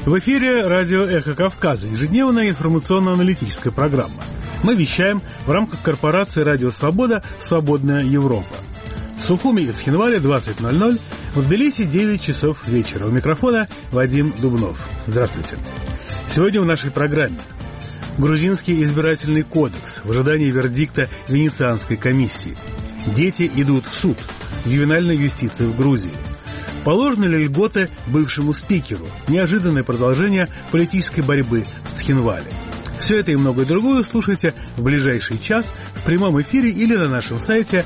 В эфире радио «Эхо Кавказа», ежедневная информационно-аналитическая программа. Мы вещаем в рамках корпорации «Радио Свобода. Свободная Европа». В Сухуми и Схинвале 20:00, в Тбилиси 9 часов вечера. У микрофона Вадим Дубнов. Здравствуйте. Сегодня в нашей программе грузинский избирательный кодекс в ожидании вердикта Венецианской комиссии. Дети идут в суд. Ювенальная юстиция в Грузии. Положены ли льготы бывшему спикеру? Неожиданное продолжение политической борьбы в Схинвале. Все это и многое другое слушайте в ближайший час в прямом эфире или на нашем сайте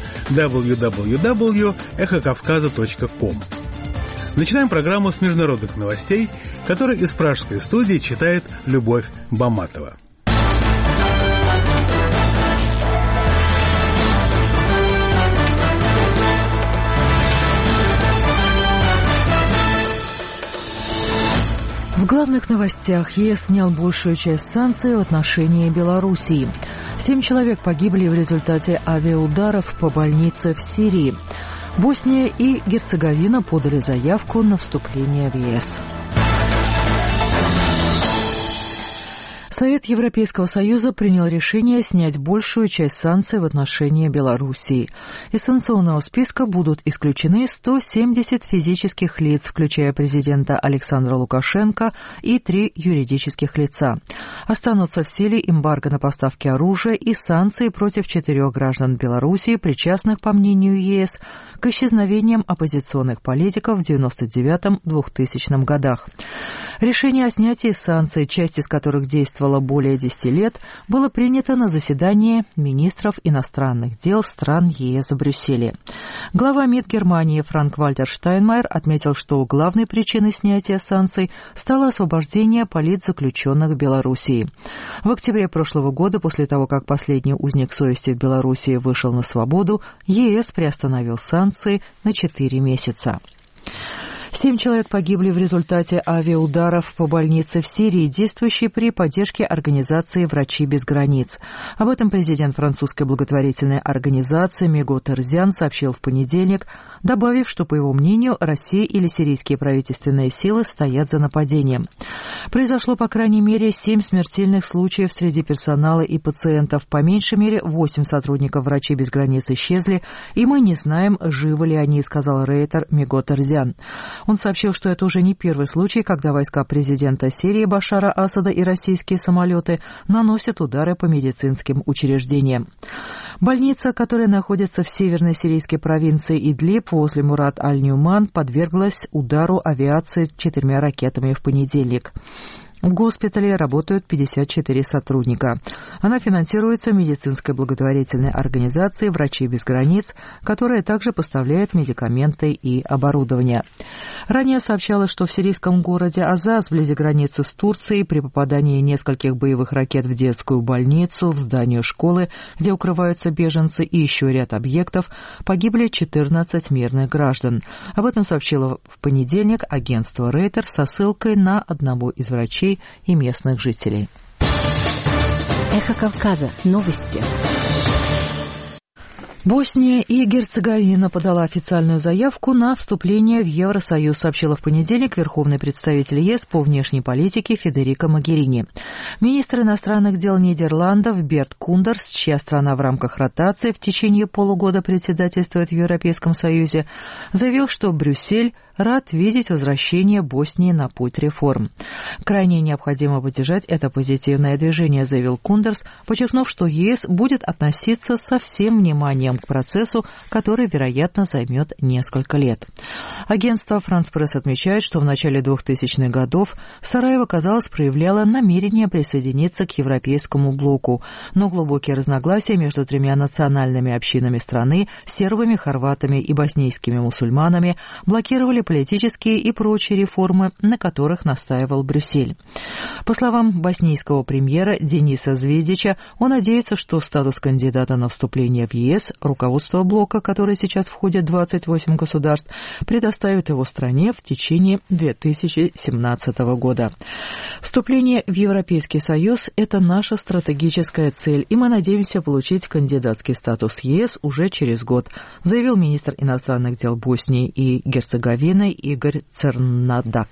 www.эхокавказа.ком. Начинаем программу с международных новостей, которые из пражской студии читает Любовь Баматова. В главных новостях ЕС снял большую часть санкций в отношении Белоруссии. 7 человек погибли в результате авиаударов по больнице в Сирии. Босния и Герцеговина подали заявку на вступление в ЕС. Совет Европейского Союза принял решение снять большую часть санкций в отношении Белоруссии. Из санкционного списка будут исключены 170 физических лиц, включая президента Александра Лукашенко и 3 юридических лица. Останутся в силе эмбарго на поставки оружия и санкции против 4 граждан Белоруссии, причастных, по мнению ЕС, к исчезновениям оппозиционных политиков в 1999-2000 годах. Решение о снятии санкций, часть из которых действовала более 10 лет, было принято на заседании министров иностранных дел стран ЕС в Брюсселе. Глава МИД Германии Франк-Вальтер Штайнмайер отметил, что главной причиной снятия санкций стало освобождение политзаключенных в Белоруссии. В октябре прошлого года, после того, как последний узник совести в Белоруссии вышел на свободу, ЕС приостановил санкции на 4 месяца. 7 человек погибли в результате авиаударов по больнице в Сирии, действующей при поддержке организации «Врачи без границ». Об этом президент французской благотворительной организации Миго Терзиан сообщил в понедельник, добавив, что, по его мнению, Россия или сирийские правительственные силы стоят за нападением. Произошло, по крайней мере, 7 смертельных случаев среди персонала и пациентов. По меньшей мере, 8 сотрудников «Врачи без границ» исчезли, и мы не знаем, живы ли они, сказал рейтер Миго Терзиан. Он сообщил, что это уже не первый случай, когда войска президента Сирии Башара Асада и российские самолеты наносят удары по медицинским учреждениям. Больница, которая находится в северной сирийской провинции Идлиб возле Мурат-аль-Нюман, подверглась удару авиации 4 ракетами в понедельник. В госпитале работают 54 сотрудника. Она финансируется медицинской благотворительной организацией «Врачи без границ», которая также поставляет медикаменты и оборудование. Ранее сообщалось, что в сирийском городе Азаз, вблизи границы с Турцией, при попадании нескольких боевых ракет в детскую больницу, в здание школы, где укрываются беженцы, и еще ряд объектов, погибли 14 мирных граждан. Об этом сообщило в понедельник агентство Рейтер со ссылкой на одного из врачей и местных жителей. Эхо Кавказа. Новости. Босния и Герцеговина подала официальную заявку на вступление в Евросоюз, сообщила в понедельник верховный представитель ЕС по внешней политике Федерико Могерини. Министр иностранных дел Нидерландов Берт Кундерс, чья страна в рамках ротации в течение полугода председательствует в Европейском Союзе, заявил, что Брюссель рад видеть возвращение Боснии на путь реформ. Крайне необходимо поддержать это позитивное движение, заявил Кундерс, подчеркнув, что ЕС будет относиться со всем вниманием к процессу, который, вероятно, займет несколько лет. Агентство «Франс Пресс» отмечает, что в начале 2000-х годов Сараево, казалось, проявляло намерение присоединиться к европейскому блоку, но глубокие разногласия между 3 национальными общинами страны, сербами, хорватами и боснийскими мусульманами, блокировали политические и прочие реформы, на которых настаивал Брюссель. По словам боснийского премьера Дениса Звездича, он надеется, что статус кандидата на вступление в ЕС руководство блока, который сейчас входит в 28 государств, предоставит его стране в течение 2017 года. Вступление в Европейский Союз – это наша стратегическая цель, и мы надеемся получить кандидатский статус ЕС уже через год, заявил министр иностранных дел Боснии и Герцеговины Игорь Цернадак.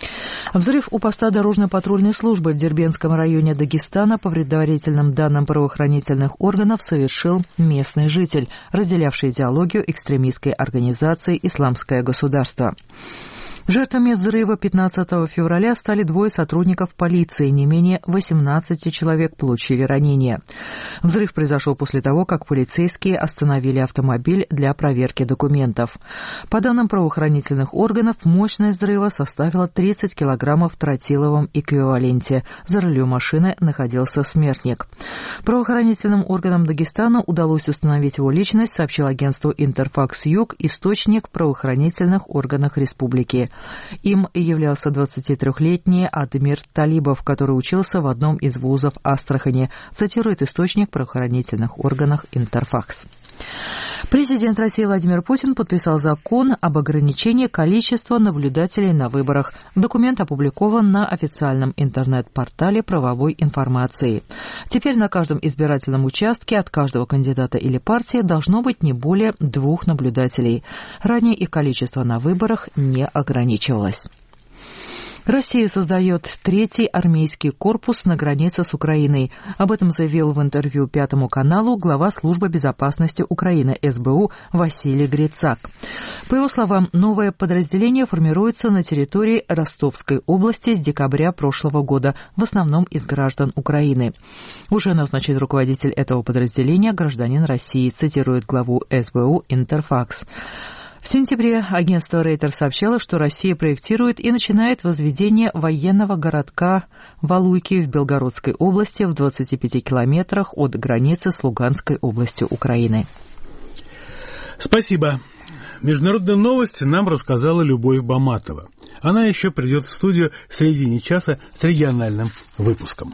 Взрыв у поста дорожно-патрульной службы в Дербентском районе Дагестана по предварительным данным правоохранительных органов совершил местный житель, разделявший идеологию экстремистской организации «Исламское государство». Жертвами взрыва 15 февраля стали двое сотрудников полиции, не менее 18 человек получили ранения. Взрыв произошел после того, как полицейские остановили автомобиль для проверки документов. По данным правоохранительных органов, мощность взрыва составила 30 килограммов в тротиловом эквиваленте. За рулем машины находился смертник. Правоохранительным органам Дагестана удалось установить его личность, сообщил агентству «Интерфакс-Юг», источник в правоохранительных органах республики. Им являлся 23-летний Адмир Талибов, который учился в одном из вузов Астрахани, цитирует источник в правоохранительных органах «Интерфакс». Президент России Владимир Путин подписал закон об ограничении количества наблюдателей на выборах. Документ опубликован на официальном интернет-портале правовой информации. Теперь на каждом избирательном участке от каждого кандидата или партии должно быть не более 2 наблюдателей. Ранее их количество на выборах не ограничивалось. Россия создает 3-й армейский корпус на границе с Украиной. Об этом заявил в интервью Пятому каналу глава Службы безопасности Украины СБУ Василий Грицак. По его словам, новое подразделение формируется на территории Ростовской области с декабря прошлого года, в основном из граждан Украины. Уже назначен руководитель этого подразделения гражданин России, цитирует главу СБУ Интерфакс. В сентябре агентство Рейтер сообщало, что Россия проектирует и начинает возведение военного городка Валуйки в Белгородской области в 25 километрах от границы с Луганской областью Украины. Спасибо. Международные новости нам рассказала Любовь Баматова. Она еще придет в студию в середине часа с региональным выпуском.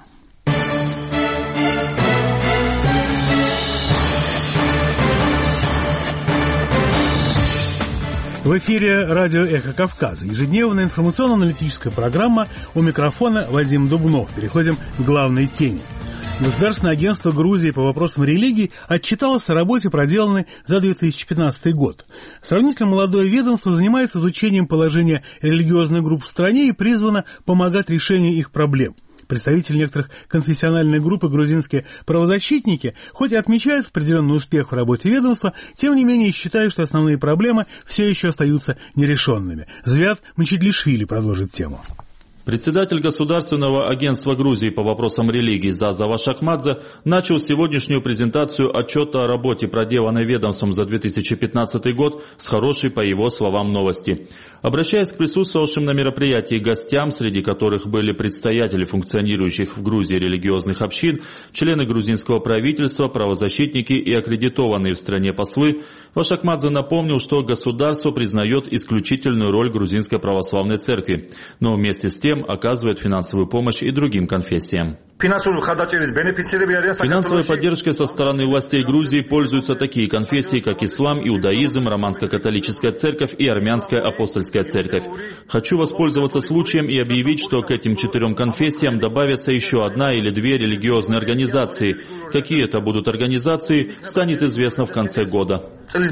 В эфире радио «Эхо Кавказа». Ежедневная информационно-аналитическая программа. У микрофона Вадим Дубнов. Переходим к главной теме. Государственное агентство Грузии по вопросам религий отчиталось о работе, проделанной за 2015 год. Сравнительно молодое ведомство занимается изучением положения религиозных групп в стране и призвано помогать решению их проблем. Представители некоторых конфессиональных групп и грузинские правозащитники, хоть и отмечают определенный успех в работе ведомства, тем не менее считают, что основные проблемы все еще остаются нерешенными. Звят Мчедлишвили продолжит тему. Председатель Государственного агентства Грузии по вопросам религии Заза Вашакмадзе начал сегодняшнюю презентацию отчета о работе, проделанной ведомством за 2015 год, с хорошей, по его словам, новости. Обращаясь к присутствовавшим на мероприятии гостям, среди которых были предстоятели функционирующих в Грузии религиозных общин, члены грузинского правительства, правозащитники и аккредитованные в стране послы, Вашакмадзе напомнил, что государство признает исключительную роль грузинской православной церкви, но вместе с тем оказывает финансовую помощь и другим конфессиям. Финансовой поддержкой со стороны властей Грузии пользуются такие конфессии, как ислам, иудаизм, романско-католическая церковь и армянская апостольская церковь. Хочу воспользоваться случаем и объявить, что к этим 4 конфессиям добавится еще 1 или 2 религиозные организации. Какие это будут организации, станет известно в конце года,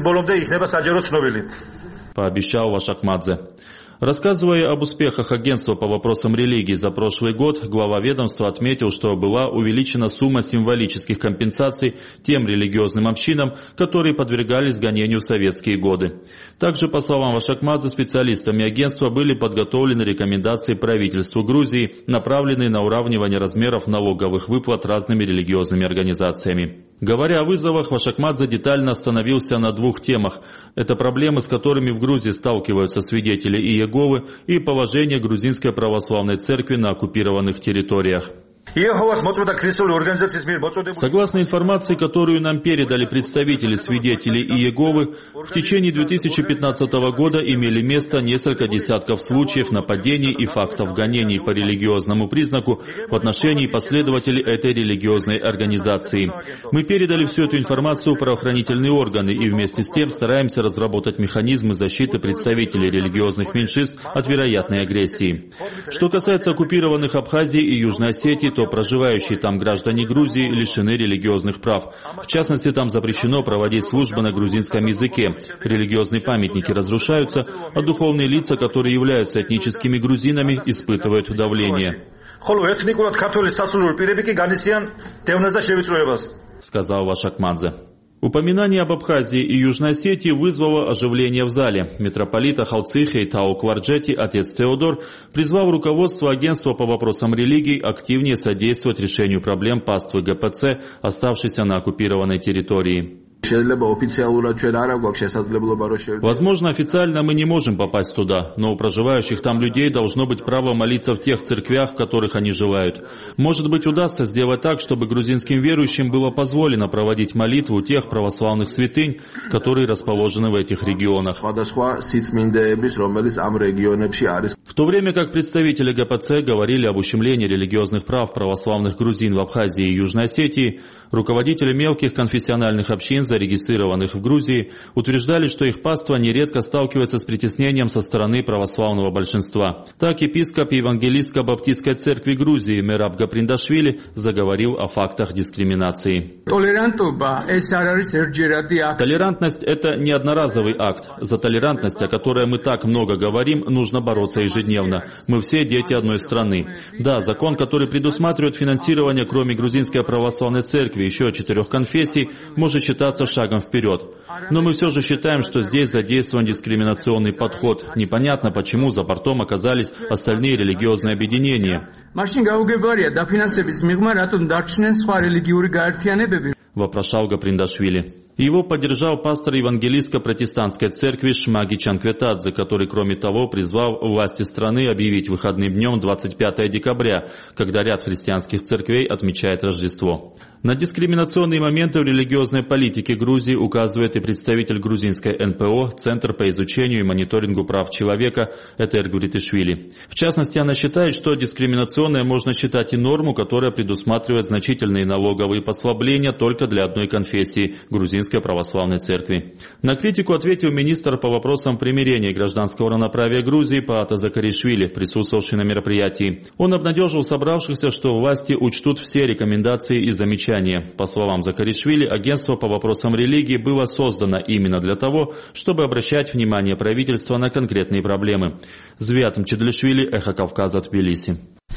пообещал Вашакмадзе. Рассказывая об успехах агентства по вопросам религии за прошлый год, глава ведомства отметил, что была увеличена сумма символических компенсаций тем религиозным общинам, которые подвергались гонению в советские годы. Также, по словам Вашакмадзе, специалистами агентства были подготовлены рекомендации правительству Грузии, направленные на уравнивание размеров налоговых выплат разными религиозными организациями. Говоря о вызовах, Вашакмадзе детально остановился на 2 темах. Это проблемы, с которыми в Грузии сталкиваются свидетели Иеговы, и положение грузинской православной церкви на оккупированных территориях. Согласно информации, которую нам передали представители свидетелей Иеговы, в течение 2015 года имели место несколько десятков случаев нападений и фактов гонений по религиозному признаку в отношении последователей этой религиозной организации. Мы передали всю эту информацию в правоохранительные органы и вместе с тем стараемся разработать механизмы защиты представителей религиозных меньшинств от вероятной агрессии. Что касается оккупированных Абхазии и Южной Осетии, что проживающие там граждане Грузии лишены религиозных прав. В частности, там запрещено проводить службы на грузинском языке. Религиозные памятники разрушаются, а духовные лица, которые являются этническими грузинами, испытывают давление. Сказал Вашакмадзе. Упоминание об Абхазии и Южной Осетии вызвало оживление в зале. Митрополита Халцихи Тау Кварджети, отец Теодор, призвал руководство агентства по вопросам религий активнее содействовать решению проблем паствы ГПЦ, оставшейся на оккупированной территории. Возможно, официально мы не можем попасть туда, но у проживающих там людей должно быть право молиться в тех церквях, в которых они желают. Может быть, удастся сделать так, чтобы грузинским верующим было позволено проводить молитву у тех православных святынь, которые расположены в этих регионах. В то время как представители ГПЦ говорили об ущемлении религиозных прав православных грузин в Абхазии и Южной Осетии, руководители мелких конфессиональных общин, зарегистрированных в Грузии, утверждали, что их паства нередко сталкивается с притеснением со стороны православного большинства. Так епископ Евангелистско-баптистской церкви Грузии Мераб Гаприндашвили заговорил о фактах дискриминации. Толерантность – это не одноразовый акт. За толерантность, о которой мы так много говорим, нужно бороться ежедневно. Мы все дети одной страны. Да, закон, который предусматривает финансирование, кроме грузинской православной церкви, еще 4 конфессий, может считаться шагом вперед. Но мы все же считаем, что здесь задействован дискриминационный подход. Непонятно, почему за бортом оказались остальные религиозные объединения. Вопрошал Гаприндашвили. Его поддержал пастор евангелистско-протестантской церкви Шмаги Чанкветадзе, который, кроме того, призвал власти страны объявить выходным днем 25 декабря, когда ряд христианских церквей отмечает Рождество. На дискриминационные моменты в религиозной политике Грузии указывает и представитель грузинской НПО Центр по изучению и мониторингу прав человека Этер Гуритишвили. В частности, она считает, что дискриминационной можно считать и норму, которая предусматривает значительные налоговые послабления только для одной конфессии – грузинской православной церкви. На критику ответил министр по вопросам примирения и гражданского равноправия Грузии Паата Закаришвили, присутствовавший на мероприятии. Он обнадежил собравшихся, что власти учтут все рекомендации и замечания. По словам Закаришвили, агентство по вопросам религии было создано именно для того, чтобы обращать внимание правительства на конкретные проблемы. Звят Мчедлишвили, Эхо Кавказа, Тбилиси.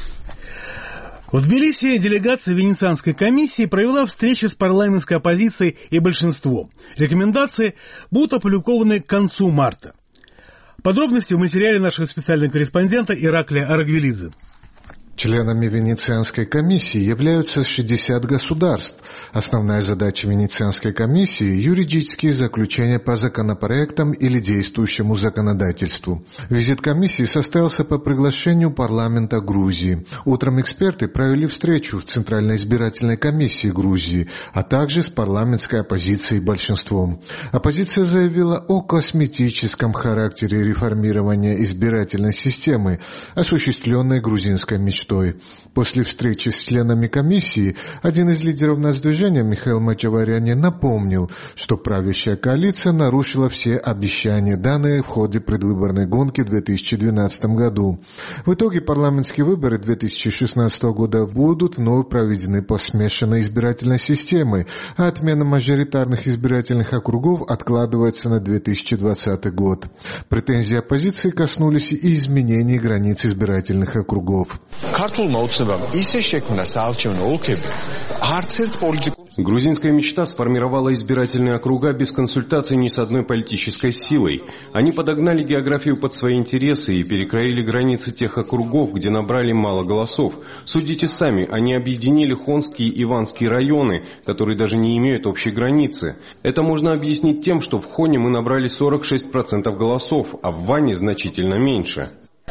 В Тбилиси делегация Венецианской комиссии провела встречи с парламентской оппозицией и большинством. Рекомендации будут опубликованы к концу марта. Подробности в материале нашего специального корреспондента Ираклия Арагвелидзе. Членами Венецианской комиссии являются 60 государств. Основная задача Венецианской комиссии – юридические заключения по законопроектам или действующему законодательству. Визит комиссии состоялся по приглашению парламента Грузии. Утром эксперты провели встречу в Центральной избирательной комиссии Грузии, а также с парламентской оппозицией большинством. Оппозиция заявила о косметическом характере реформирования избирательной системы, осуществленной грузинской мечтой. После встречи с членами комиссии один из лидеров нацдвижения Михаил Мачаваряни напомнил, что правящая коалиция нарушила все обещания, данные в ходе предвыборной гонки в 2012 году. В итоге парламентские выборы 2016 года будут вновь проведены по смешанной избирательной системе, а отмена мажоритарных избирательных округов откладывается на 2020 год. Претензии оппозиции коснулись и изменений границ избирательных округов. Грузинская мечта сформировала избирательные округа без консультаций ни с одной политической силой. Они подогнали географию под свои интересы и перекроили границы тех округов, где набрали мало голосов. Судите сами, они объединили Хонские и Иванские районы, которые даже не имеют общей границы. Это можно объяснить тем, что в Хоне мы набрали 46% голосов, а в Ване значительно меньше.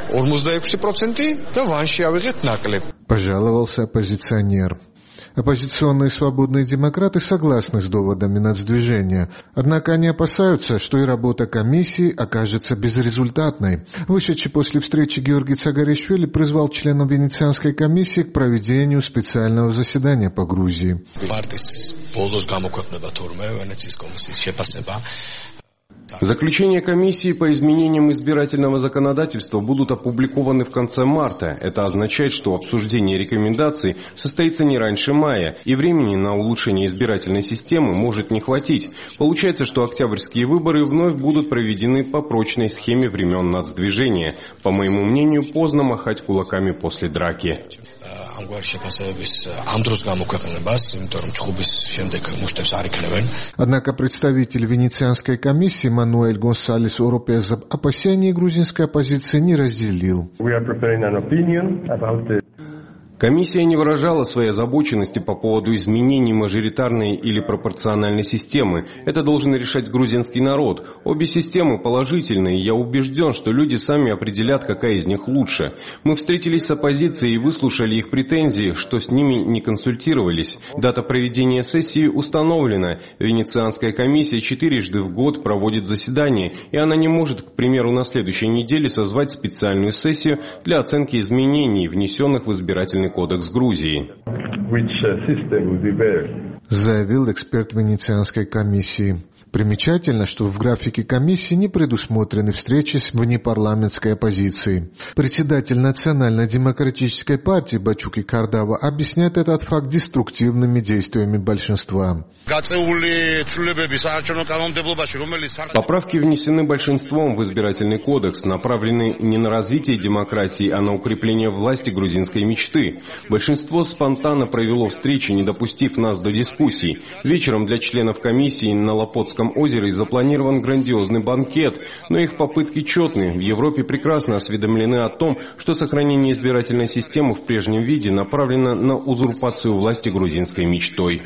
Пожаловался оппозиционер. Оппозиционные свободные демократы согласны с доводами нацдвижения, однако они опасаются, что и работа комиссии окажется безрезультатной. Вышедший после встречи Георгий Цагаришвили призвал членов Венецианской комиссии к проведению специального заседания по Грузии. Заключения комиссии по изменениям избирательного законодательства будут опубликованы в конце марта. Это означает, что обсуждение рекомендаций состоится не раньше мая, и времени на улучшение избирательной системы может не хватить. Получается, что октябрьские выборы вновь будут проведены по прочной схеме времен нацдвижения. По моему мнению, поздно махать кулаками после драки. Однако представитель Венецианской комиссии Мануэль Гонсалес Оропеза опасения грузинской оппозиции не разделил. Комиссия не выражала своей озабоченности по поводу изменений мажоритарной или пропорциональной системы. Это должен решать грузинский народ. Обе системы положительные, и я убежден, что люди сами определят, какая из них лучше. Мы встретились с оппозицией и выслушали их претензии, что с ними не консультировались. Дата проведения сессии установлена. Венецианская комиссия 4 в год проводит заседание, и она не может, к примеру, на следующей неделе созвать специальную сессию для оценки изменений, внесенных в избирательный кодекс Грузии. Заявил эксперт Венецианской комиссии. Примечательно, что в графике комиссии не предусмотрены встречи с внепарламентской оппозицией. Председатель Национально-демократической партии Бачуки Кардава объясняет этот факт деструктивными действиями большинства. Поправки внесены большинством в избирательный кодекс, направлены не на развитие демократии, а на укрепление власти грузинской мечты. Большинство спонтанно провело встречи, не допустив нас до дискуссий. Вечером для членов комиссии на Лопотском озере запланирован грандиозный банкет, но их попытки четны. В Европе прекрасно осведомлены о том, что сохранение избирательной системы в прежнем виде направлено на узурпацию власти грузинской мечтой.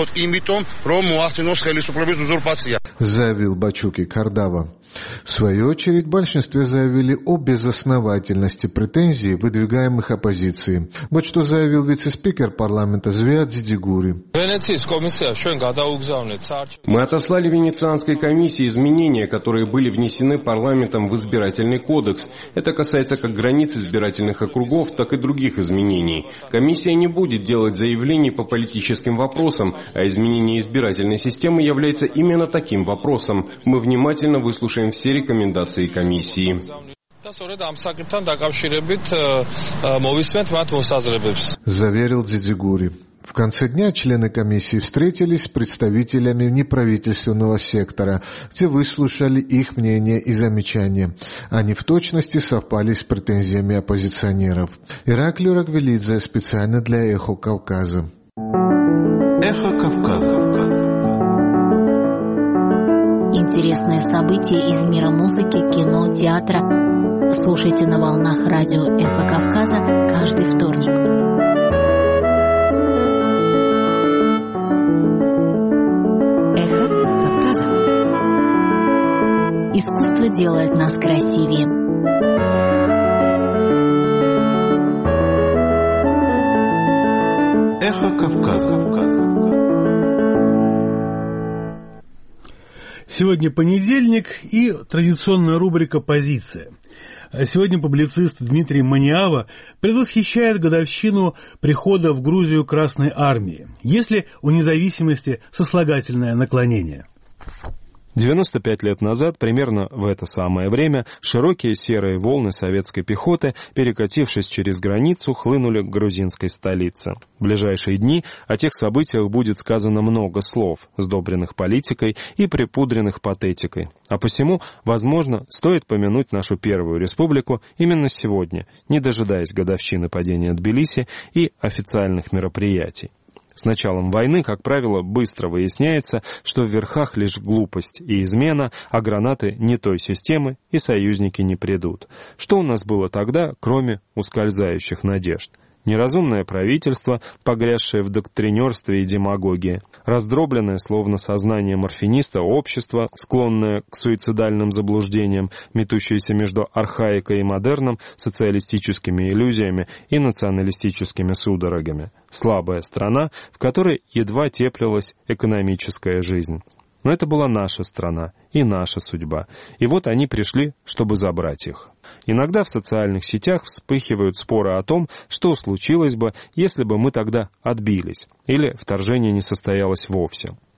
Заявил Бачуки Кардава. В свою очередь, в большинстве заявили о безосновательности претензий, выдвигаемых оппозицией. Вот что заявил вице-спикер парламента Звиат Зидигури. Мы отослали Венецианской комиссии изменения, которые были внесены парламентом в избирательный кодекс. Это касается как границ избирательных округов, так и других изменений. Комиссия не будет делать заявлений по политическим вопросам, а изменение избирательной системы является именно таким вопросом. Мы внимательно выслушаем все рекомендации комиссии. Заверил Дзидзигури. В конце дня члены комиссии встретились с представителями неправительственного сектора, где выслушали их мнения и замечания. Они в точности совпали с претензиями оппозиционеров. Ираклий Рагвелидзе специально для «Эхо Кавказа». «Эхо Кавказа». Интересные события из мира музыки, кино, театра. Слушайте на волнах радио «Эхо Кавказа» каждый вторник. Искусство делает нас красивее. Эхо Кавказа. Сегодня понедельник и традиционная рубрика «Позиция». Сегодня публицист Дмитрий Маниава предвосхищает годовщину прихода в Грузию Красной Армии. Есть ли у независимости сослагательное наклонение? 95 лет назад, примерно в это самое время, широкие серые волны советской пехоты, перекатившись через границу, хлынули к грузинской столице. В ближайшие дни о тех событиях будет сказано много слов, сдобренных политикой и припудренных патетикой. А посему, возможно, стоит помянуть нашу Первую Республику именно сегодня, не дожидаясь годовщины падения Тбилиси и официальных мероприятий. С началом войны, как правило, быстро выясняется, что в верхах лишь глупость и измена, а гранаты не той системы и союзники не придут. Что у нас было тогда, кроме ускользающих надежд? Неразумное правительство, погрязшее в доктринерстве и демагогии, раздробленное, словно сознание морфиниста, общество, склонное к суицидальным заблуждениям, метущееся между архаикой и модерном, социалистическими иллюзиями и националистическими судорогами. Слабая страна, в которой едва теплилась экономическая жизнь. Но это была наша страна и наша судьба. И вот они пришли, чтобы забрать их. Иногда в социальных сетях вспыхивают споры о том, что случилось бы, если бы мы тогда отбились, или вторжение не состоялось вовсе.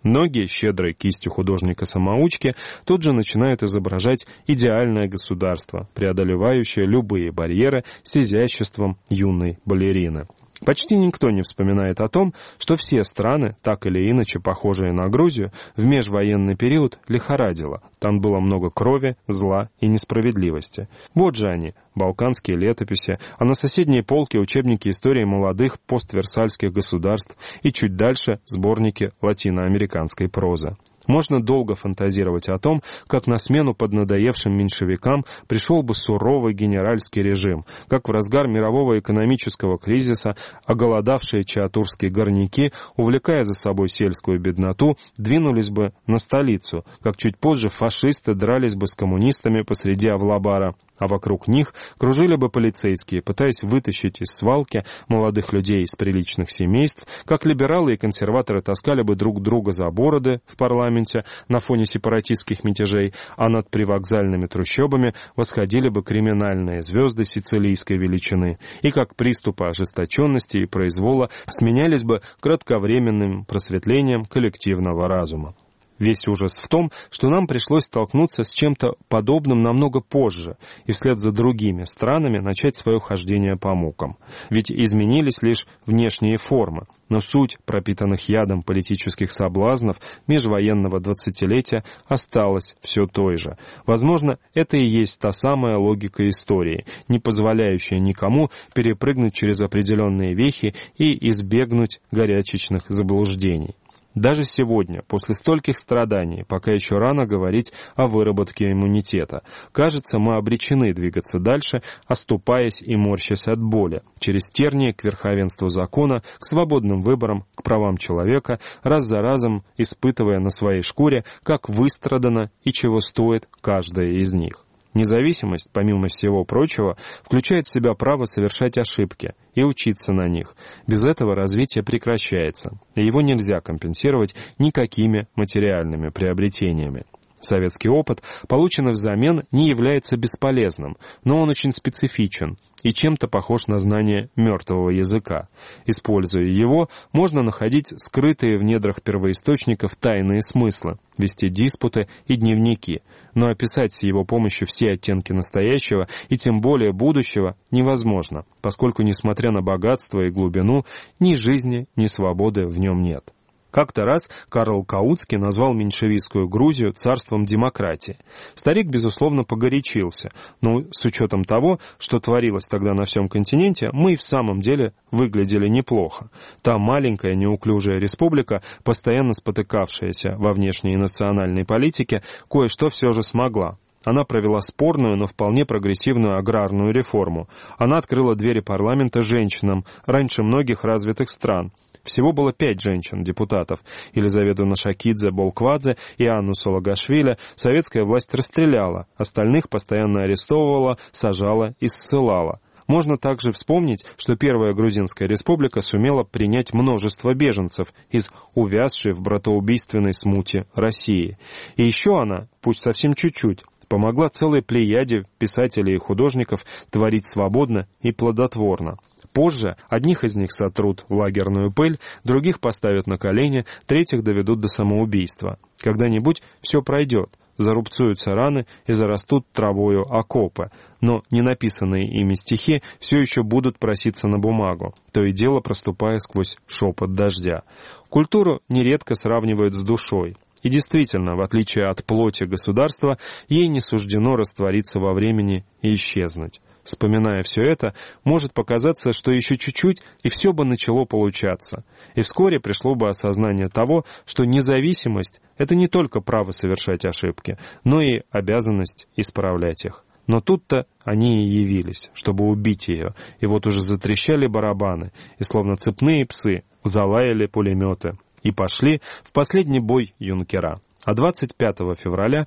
Многие, щедрой кистью художника-самоучки, тут же начинают изображать идеальное государство, преодолевающее любые барьеры с изяществом юной балерины. Почти никто не вспоминает о том, что все страны, так или иначе похожие на Грузию, в межвоенный период лихорадило. Там было много крови, зла и несправедливости. Вот же они, балканские летописи, а на соседней полке учебники истории молодых постверсальских государств и чуть дальше сборники латиноамериканской прозы. Можно долго фантазировать о том, как на смену поднадоевшим меньшевикам пришел бы суровый генеральский режим, как в разгар мирового экономического кризиса оголодавшие чаатурские горняки, увлекая за собой сельскую бедноту, двинулись бы на столицу, как чуть позже фашисты дрались бы с коммунистами посреди Авлабара, а вокруг них кружили бы полицейские, пытаясь вытащить из свалки молодых людей из приличных семейств, как либералы и консерваторы таскали бы друг друга за бороды в парламенте на фоне сепаратистских мятежей, а над привокзальными трущобами восходили бы криминальные звезды сицилийской величины, и как приступы ожесточенности и произвола сменялись бы кратковременным просветлением коллективного разума. Весь ужас в том, что нам пришлось столкнуться с чем-то подобным намного позже и вслед за другими странами начать свое хождение по мукам. Ведь изменились лишь внешние формы, но суть пропитанных ядом политических соблазнов межвоенного 20-летия осталась все той же. Возможно, это и есть та самая логика истории, не позволяющая никому перепрыгнуть через определенные вехи и избегнуть горячечных заблуждений. Даже сегодня, после стольких страданий, пока еще рано говорить о выработке иммунитета. Кажется, мы обречены двигаться дальше, оступаясь и морщась от боли, через тернии к верховенству закона, к свободным выборам, к правам человека, раз за разом испытывая на своей шкуре, как выстрадано и чего стоит каждая из них. Независимость, помимо всего прочего, включает в себя право совершать ошибки и учиться на них. Без этого развитие прекращается, и его нельзя компенсировать никакими материальными приобретениями. Советский опыт, полученный взамен, не является бесполезным, но он очень специфичен и чем-то похож на знание мертвого языка. Используя его, можно находить скрытые в недрах первоисточников тайные смыслы, вести диспуты и дневники, но описать с его помощью все оттенки настоящего и тем более будущего невозможно, поскольку, несмотря на богатство и глубину, ни жизни, ни свободы в нем нет. Как-то раз Карл Каутский назвал меньшевистскую Грузию царством демократии. Старик, безусловно, погорячился, но с учетом того, что творилось тогда на всем континенте, мы и в самом деле выглядели неплохо. Та маленькая неуклюжая республика, постоянно спотыкавшаяся во внешней и национальной политике, кое-что все же смогла. Она провела спорную, но вполне прогрессивную аграрную реформу. Она открыла двери парламента женщинам раньше многих развитых стран. Всего было 5 женщин-депутатов. Елизавету Нашакидзе-Болквадзе и Анну Солагашвили советская власть расстреляла, остальных постоянно арестовывала, сажала и ссылала. Можно также вспомнить, что Первая Грузинская республика сумела принять множество беженцев из увязшей в братоубийственной смуте России. И еще она, пусть совсем чуть-чуть, помогла целой плеяде писателей и художников творить свободно и плодотворно. Позже одних из них сотрут в лагерную пыль, других поставят на колени, третьих доведут до самоубийства. Когда-нибудь все пройдет, зарубцуются раны и зарастут травою окопы, но ненаписанные ими стихи все еще будут проситься на бумагу, то и дело проступая сквозь шепот дождя. Культуру нередко сравнивают с душой. И действительно, в отличие от плоти государства, ей не суждено раствориться во времени и исчезнуть. Вспоминая все это, может показаться, что еще чуть-чуть, и все бы начало получаться. И вскоре пришло бы осознание того, что независимость — это не только право совершать ошибки, но и обязанность исправлять их. Но тут-то они и явились, чтобы убить ее, и вот уже затрещали барабаны, и словно цепные псы залаяли пулеметы. И пошли в последний бой юнкера. А 25 февраля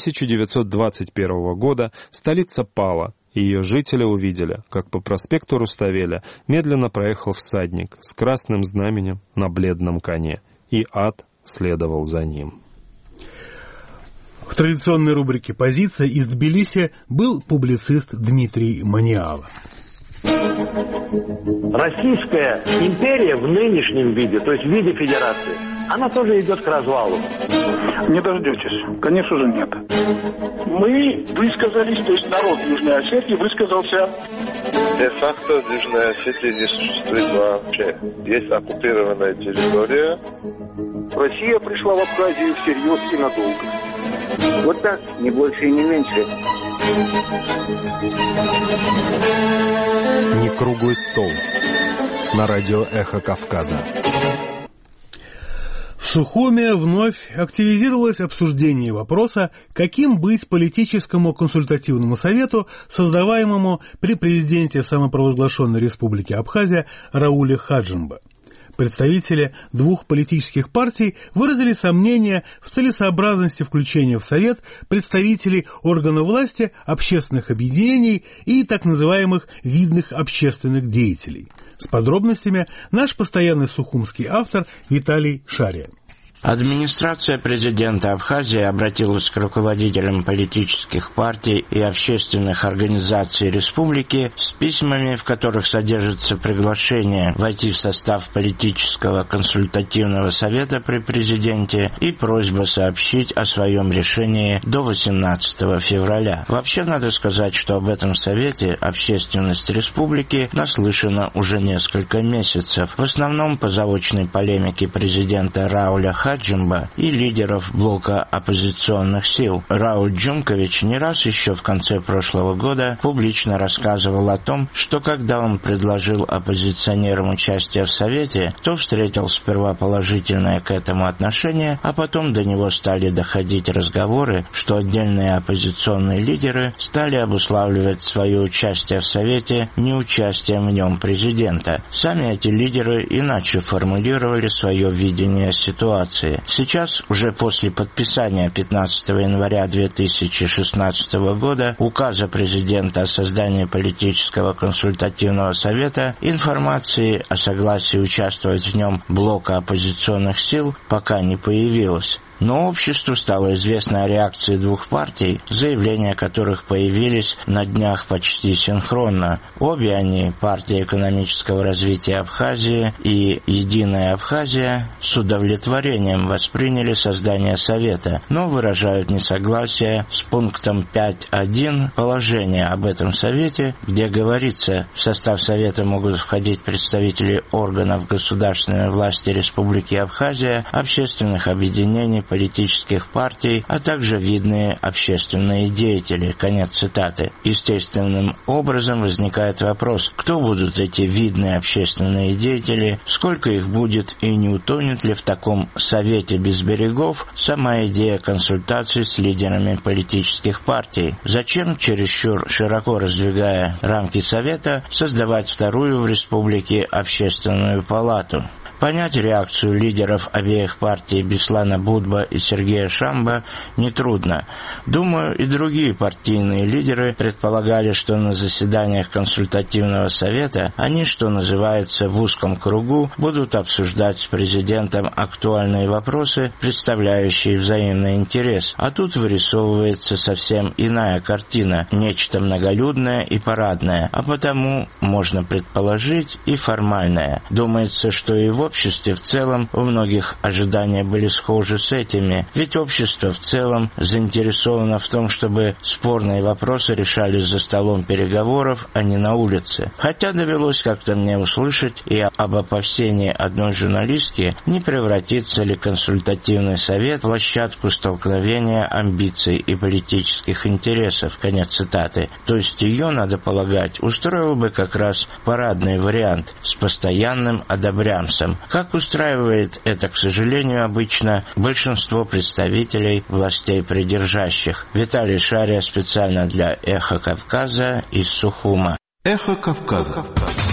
1921 года столица пала, и ее жители увидели, как по проспекту Руставеля медленно проехал всадник с красным знаменем на бледном коне, и ад следовал за ним. В традиционной рубрике «Позиция» из Тбилиси был публицист Дмитрий Маниало. Российская империя в нынешнем виде, то есть в виде федерации, она тоже идет к развалу. Не дождетесь. Конечно же, нет. Мы высказались, то есть народ Южной Осетии высказался. Де-факто в Южной Осетии не существует вообще. Есть оккупированная территория. Россия пришла в Абхазию всерьез и надолго. Вот так, не больше и не меньше. Не круглый стол. На радио «Эхо Кавказа». В Сухуме вновь активизировалось обсуждение вопроса, каким быть политическому консультативному совету, создаваемому при президенте самопровозглашенной республики Абхазия Рауле Хаджимба. Представители двух политических партий выразили сомнения в целесообразности включения в Совет представителей органов власти, общественных объединений и так называемых видных общественных деятелей. С подробностями наш постоянный сухумский автор Виталий Шария. Администрация президента Абхазии обратилась к руководителям политических партий и общественных организаций республики с письмами, в которых содержится приглашение войти в состав политического консультативного совета при президенте и просьба сообщить о своем решении до 18 февраля. Вообще, надо сказать, что об этом совете общественность республики наслышана уже несколько месяцев, в основном по заочной полемике президента Рауля Хаджимба и лидеров блока оппозиционных сил. Рауль Джумкович не раз еще в конце прошлого года публично рассказывал о том, что когда он предложил оппозиционерам участие в Совете, то встретил сперва положительное к этому отношение, а потом до него стали доходить разговоры, что отдельные оппозиционные лидеры стали обуславливать свое участие в Совете неучастием в нем президента. Сами эти лидеры иначе формулировали свое видение ситуации. Сейчас, уже после подписания 15 января 2016 года указа президента о создании политического консультативного совета, информации о согласии участвовать в нем блока оппозиционных сил пока не появилось. Но обществу стало известно о реакции двух партий, заявления которых появились на днях почти синхронно. Обе они, партия экономического развития Абхазии и Единая Абхазия, с удовлетворением восприняли создание Совета, но выражают несогласие с пунктом 5.1 положения об этом Совете, где говорится, в состав Совета могут входить представители органов государственной власти Республики Абхазия, общественных объединений, политических партий, а также видные общественные деятели. Конец цитаты. Естественным образом возникает вопрос, кто будут эти видные общественные деятели, сколько их будет и не утонет ли в таком совете без берегов сама идея консультаций с лидерами политических партий. Зачем, чересчур широко раздвигая рамки совета, создавать вторую в республике общественную палату? Понять реакцию лидеров обеих партий Беслана Будба и Сергея Шамба нетрудно. Думаю, и другие партийные лидеры предполагали, что на заседаниях консультативного совета они, что называется, в узком кругу будут обсуждать с президентом актуальные вопросы, представляющие взаимный интерес. А тут вырисовывается совсем иная картина, нечто многолюдное и парадное, а потому, можно предположить, и формальное. Думается, что и в обществе в целом у многих ожидания были схожи с этими, ведь общество в целом заинтересовано в том, чтобы спорные вопросы решались за столом переговоров, а не на улице. Хотя довелось как-то мне услышать и об опасении одной журналистки, не превратится ли консультативный совет в площадку столкновения амбиций и политических интересов. Конец цитаты. То есть ее, надо полагать, устроил бы как раз парадный вариант с постоянным одобрямсом, как устраивает это, к сожалению, обычно большинство представителей властей придержащих. Виталий Шария специально для «Эхо Кавказа» из Сухума. «Эхо Кавказа».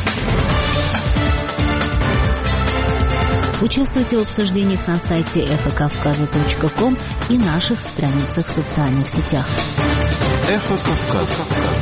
Участвуйте в обсуждениях на сайте эхокавказа.ком и наших страницах в социальных сетях. «Эхо Кавказа».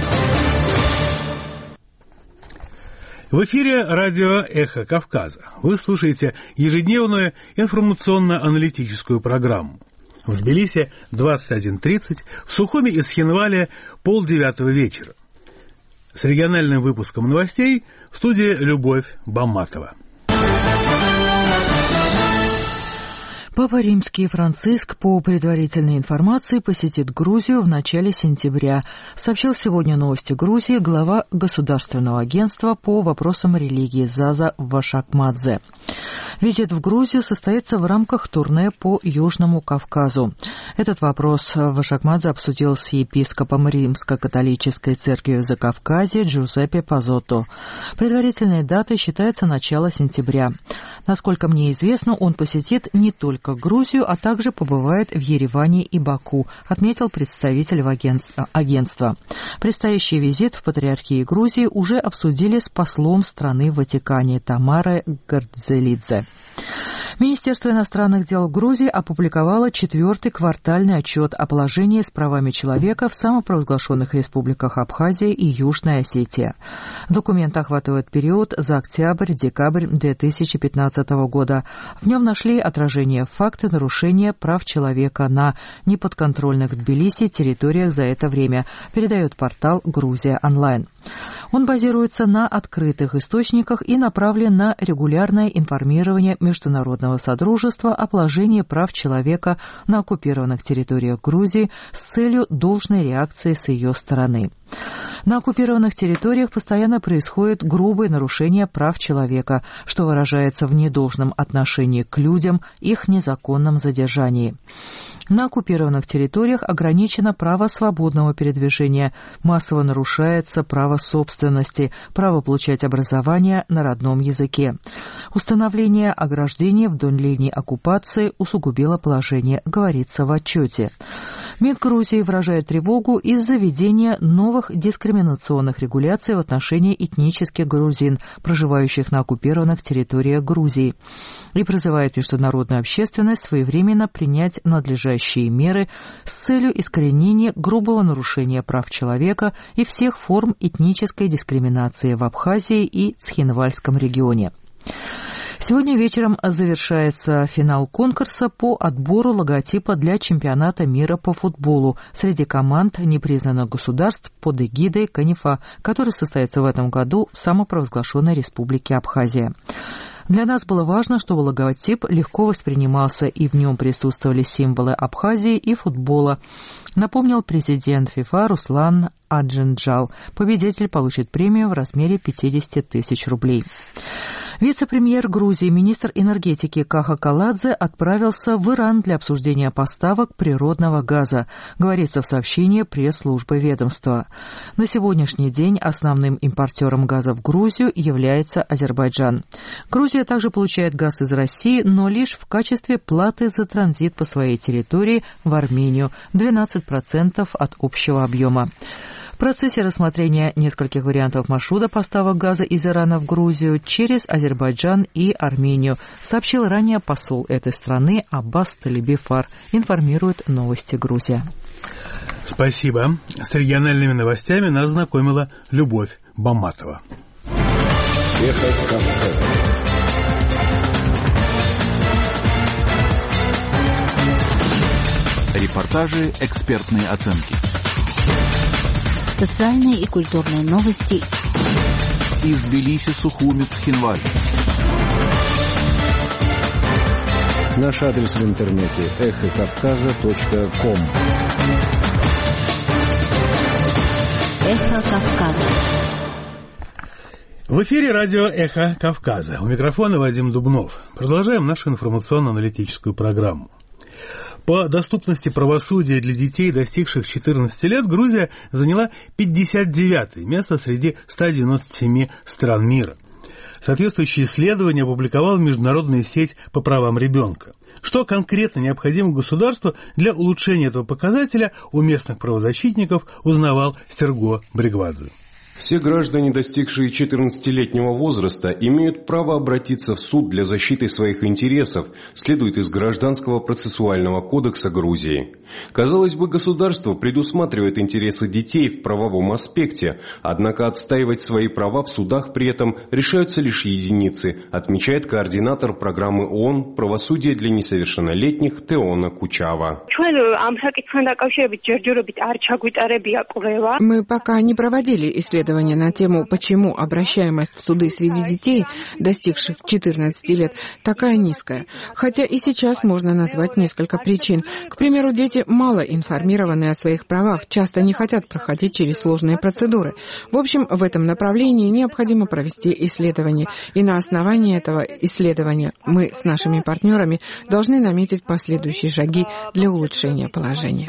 В эфире радио «Эхо Кавказа». Вы слушаете ежедневную информационно-аналитическую программу. В Тбилиси 21:30, в Сухуме и Схинвале 8:30 вечера. С региональным выпуском новостей в студии Любовь Баматова. Папа Римский Франциск, по предварительной информации, посетит Грузию в начале сентября, сообщил сегодня «Новости Грузии» глава Государственного агентства по вопросам религии ЗАЗа Вашакмадзе. Визит в Грузию состоится в рамках турне по Южному Кавказу. Этот вопрос Вашакмадзе обсудил с епископом Римско-католической церкви в Закавказье Джузеппе Пазотто. Предварительной датой считается начало сентября. Насколько мне известно, он посетит не только Грузию, а также побывает в Ереване и Баку, отметил представитель агентства. Предстоящий визит в Патриархии Грузии уже обсудили с послом страны в Ватикане Тамарой Гордзелидзе. Министерство иностранных дел Грузии опубликовало 4-й квартальный отчет о положении с правами человека в самопровозглашенных республиках Абхазия и Южная Осетия. Документ охватывает период за октябрь-декабрь 2015 года. В нем нашли отражение факты нарушения прав человека на неподконтрольных Тбилиси территориях за это время, передает портал «Грузия онлайн». Он базируется на открытых источниках и направлен на регулярное информирование международного содружества о положении прав человека на оккупированных территориях Грузии с целью должной реакции с ее стороны. На оккупированных территориях постоянно происходит грубые нарушения прав человека, что выражается в недолжном отношении к людям, их незаконном задержании. На оккупированных территориях ограничено право свободного передвижения, массово нарушается право собственности, право получать образование на родном языке. Установление ограждений вдоль линии оккупации усугубило положение, говорится в отчете. МИД Грузии выражает тревогу из-за введения новых дискриминационных регуляций в отношении этнических грузин, проживающих на оккупированных территориях Грузии, и призывает международную общественность своевременно принять надлежащие меры с целью искоренения грубого нарушения прав человека и всех форм этнической дискриминации в Абхазии и Цхинвальском регионе. Сегодня вечером завершается финал конкурса по отбору логотипа для чемпионата мира по футболу среди команд непризнанных государств под эгидой КНИФА, который состоится в этом году в самопровозглашенной республике Абхазия. Для нас было важно, чтобы логотип легко воспринимался, и в нем присутствовали символы Абхазии и футбола, напомнил президент ФИФА Руслан Аджинджал. Победитель получит премию в размере 50 тысяч рублей. Вице-премьер Грузии, министр энергетики Каха Каладзе отправился в Иран для обсуждения поставок природного газа, говорится в сообщении пресс-службы ведомства. На сегодняшний день основным импортером газа в Грузию является Азербайджан. Грузия также получает газ из России, но лишь в качестве платы за транзит по своей территории в Армению, 12% от общего объема. В процессе рассмотрения нескольких вариантов маршрута поставок газа из Ирана в Грузию через Азербайджан и Армению, сообщил ранее посол этой страны Аббас Талибифар, информирует «Новости Грузия». Спасибо. С региональными новостями нас знакомила Любовь Баматова. Эхо Кавказа. Репортажи, экспертные оценки. Социальные и культурные новости из Тбилиси, Сухуми, Цхинваль. Наш адрес в интернете эхокавказа.ком. Эхо Кавказа. В эфире радио «Эхо Кавказа». У микрофона Вадим Дубнов. Продолжаем нашу информационно-аналитическую программу. По доступности правосудия для детей, достигших 14 лет, Грузия заняла 59-е место среди 197 стран мира. Соответствующее исследование опубликовала международная сеть по правам ребенка. Что конкретно необходимо государству для улучшения этого показателя, у местных правозащитников узнавал Серго Бригвадзе. Все граждане, достигшие 14-летнего возраста, имеют право обратиться в суд для защиты своих интересов, следует из Гражданского процессуального кодекса Грузии. Казалось бы, государство предусматривает интересы детей в правовом аспекте, однако отстаивать свои права в судах при этом решаются лишь единицы, отмечает координатор программы ООН «Правосудие для несовершеннолетних» Теона Кучава. Мы пока не проводили исследования исследования на тему «Почему обращаемость в суды среди детей, достигших 14 лет, такая низкая?». Хотя и сейчас можно назвать несколько причин. К примеру, дети мало информированы о своих правах, часто не хотят проходить через сложные процедуры. В общем, в этом направлении необходимо провести исследование. И на основании этого исследования мы с нашими партнерами должны наметить последующие шаги для улучшения положения.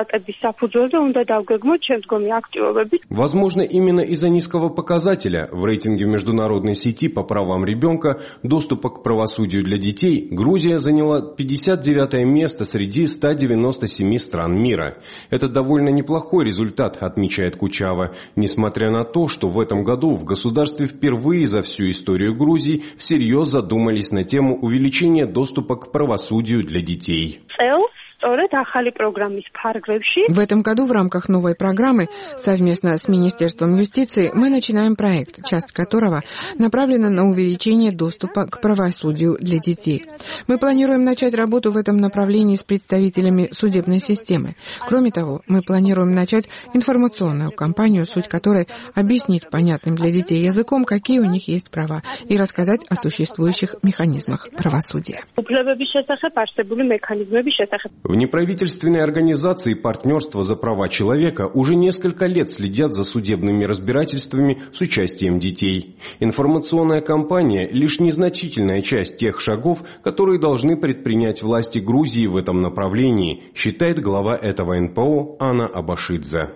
Возможно, именно из-за низкого показателя в рейтинге международной сети по правам ребенка доступа к правосудию для детей Грузия заняла 59-е место среди 197 стран мира. Это довольно неплохой результат, отмечает Кучава, несмотря на то, что в этом году в государстве впервые за всю историю Грузии всерьез задумались на тему увеличения доступа к правосудию для детей. В этом году в рамках новой программы совместно с Министерством юстиции мы начинаем проект, часть которого направлена на увеличение доступа к правосудию для детей. Мы планируем начать работу в этом направлении с представителями судебной системы. Кроме того, мы планируем начать информационную кампанию, суть которой объяснить понятным для детей языком, какие у них есть права, и рассказать о существующих механизмах правосудия. В неправительственной организации «Партнерство за права человека» уже несколько лет следят за судебными разбирательствами с участием детей. Информационная кампания – лишь незначительная часть тех шагов, которые должны предпринять власти Грузии в этом направлении, считает глава этого НПО Анна Абашидзе.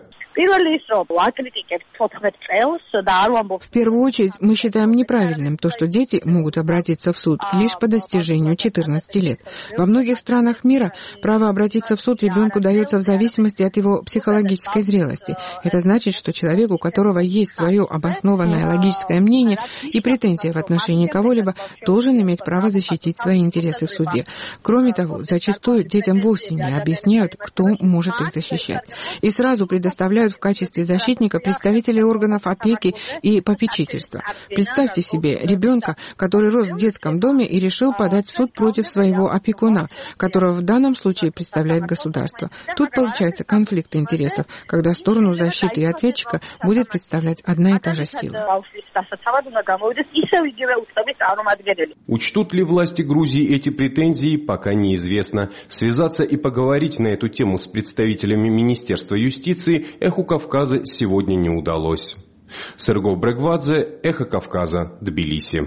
В первую очередь, мы считаем неправильным то, что дети могут обратиться в суд лишь по достижению 14 лет. Во многих странах мира право обратиться в суд ребенку дается в зависимости от его психологической зрелости. Это значит, что человек, у которого есть свое обоснованное логическое мнение и претензия в отношении кого-либо, должен иметь право защитить свои интересы в суде. Кроме того, зачастую детям вовсе не объясняют, кто может их защищать. И сразу предоставляют в качестве защитника представителей органов опеки и попечительства. Представьте себе ребенка, который рос в детском доме и решил подать в суд против своего опекуна, которого в данном случае представляет государство. Тут получается конфликт интересов, когда сторону защиты и ответчика будет представлять одна и та же сила. Учтут ли власти Грузии эти претензии, пока неизвестно. Связаться и поговорить на эту тему с представителями Министерства юстиции «Эху Кавказа» сегодня не удалось. Серго Брегвадзе, «Эхо Кавказа», Тбилиси.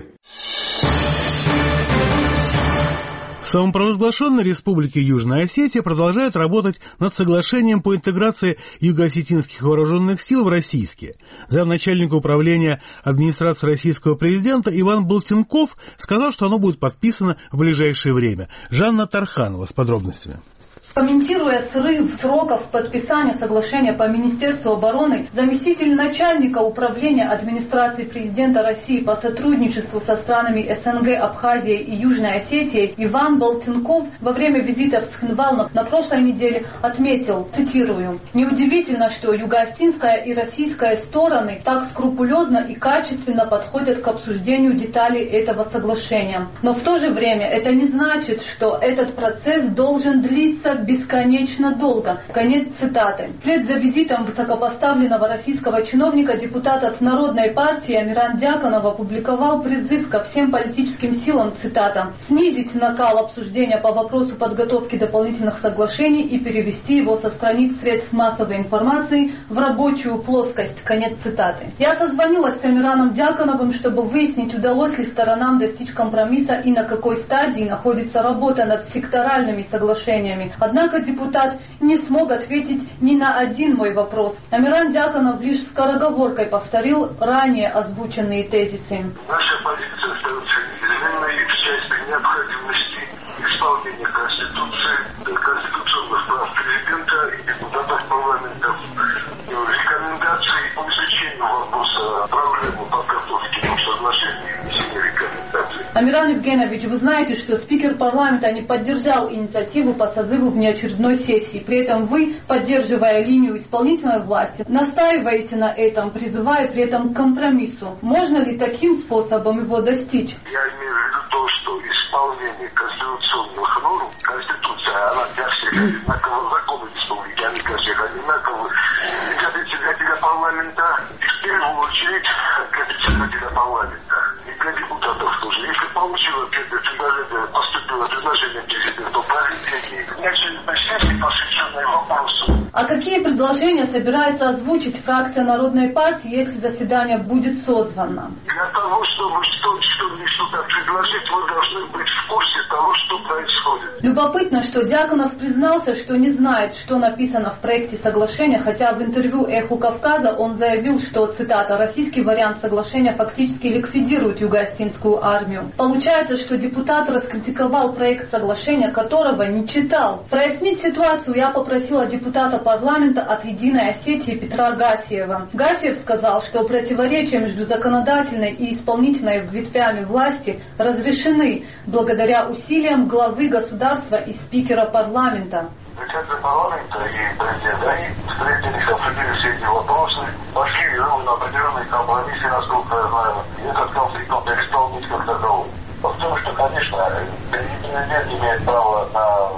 В самопровозглашенной Республике Южная Осетия продолжают работать над соглашением по интеграции юго-осетинских вооруженных сил в российские. Замначальника управления администрации российского президента Иван Болтинков сказал, что оно будет подписано в ближайшее время. Жанна Тарханова с подробностями. Комментируя срыв сроков подписания соглашения по Министерству обороны, заместитель начальника управления администрации президента России по сотрудничеству со странами СНГ, Абхазией и Южной Осетией Иван Болтинков во время визита в Цхинвал на прошлой неделе отметил, цитирую, «Неудивительно, что юго-осетинская и российская стороны так скрупулезно и качественно подходят к обсуждению деталей этого соглашения. Но в то же время это не значит, что этот процесс должен длиться бесконечно долго». Конец цитаты. Вслед за визитом высокопоставленного российского чиновника депутат от Народной партии Амиран Дьяконов опубликовал призыв ко всем политическим силам, цитата, «снизить накал обсуждения по вопросу подготовки дополнительных соглашений и перевести его со страниц средств массовой информации в рабочую плоскость». Конец цитаты. Я созвонилась с Амираном Дьяконовым, чтобы выяснить, удалось ли сторонам достичь компромисса и на какой стадии находится работа над секторальными соглашениями. Однако депутат не смог ответить ни на один мой вопрос. Амиран Дьяконов лишь скороговоркой повторил ранее озвученные тезисы. Наша позиция остается неизменной в части необходимости исполнения Конституции, конституционных прав президента и депутатов парламентов, рекомендаций по изучению вопроса проблемы подготовки к соглашению и внесения рекомендаций. Амиран Евгеньевич, вы знаете, что спикер парламента не поддержал инициативу по созыву внеочередной сессии. При этом вы, поддерживая линию исполнительной власти, настаиваете на этом, призывая при этом к компромиссу. Можно ли таким способом его достичь? Я имею в виду то, что исполнение конституционных норм, Конституция, она для всех одинаково, законы республики, они для всех одинаковы. И для парламента, в первую очередь для председателя парламента и для депутатов тоже. Если получилось предложение президента о проведении начальной сессии, посвященной вопросу. А какие предложения собирается озвучить фракция Народной партии, если заседание будет созвано? Для того, чтобы что-то предложить, вы должны быть в курсе того, что происходит. Любопытно, что Дьяконов признался, что не знает, что написано в проекте соглашения, хотя в интервью «Эху Кавказа» он заявил, что, цитата, «российский вариант соглашения фактически ликвидирует юго-осетинскую армию». Получается, что депутат раскритиковал проект соглашения, которого не читал. Прояснить ситуацию я попросила депутата парламента от «Единой Осетии» Петра Гасиева. Гасиев сказал, что противоречия между законодательной и исполнительной ветвями власти разрешены благодаря усилиям главы государства и спикера парламента. Председатель парламента и президент, они встретились, обсудили все эти вопросы, пошли ровно определенные компромиссы, насколько я знаю, и этот конфликт он перестал быть как таковым. Потому что, конечно, президент имеет право на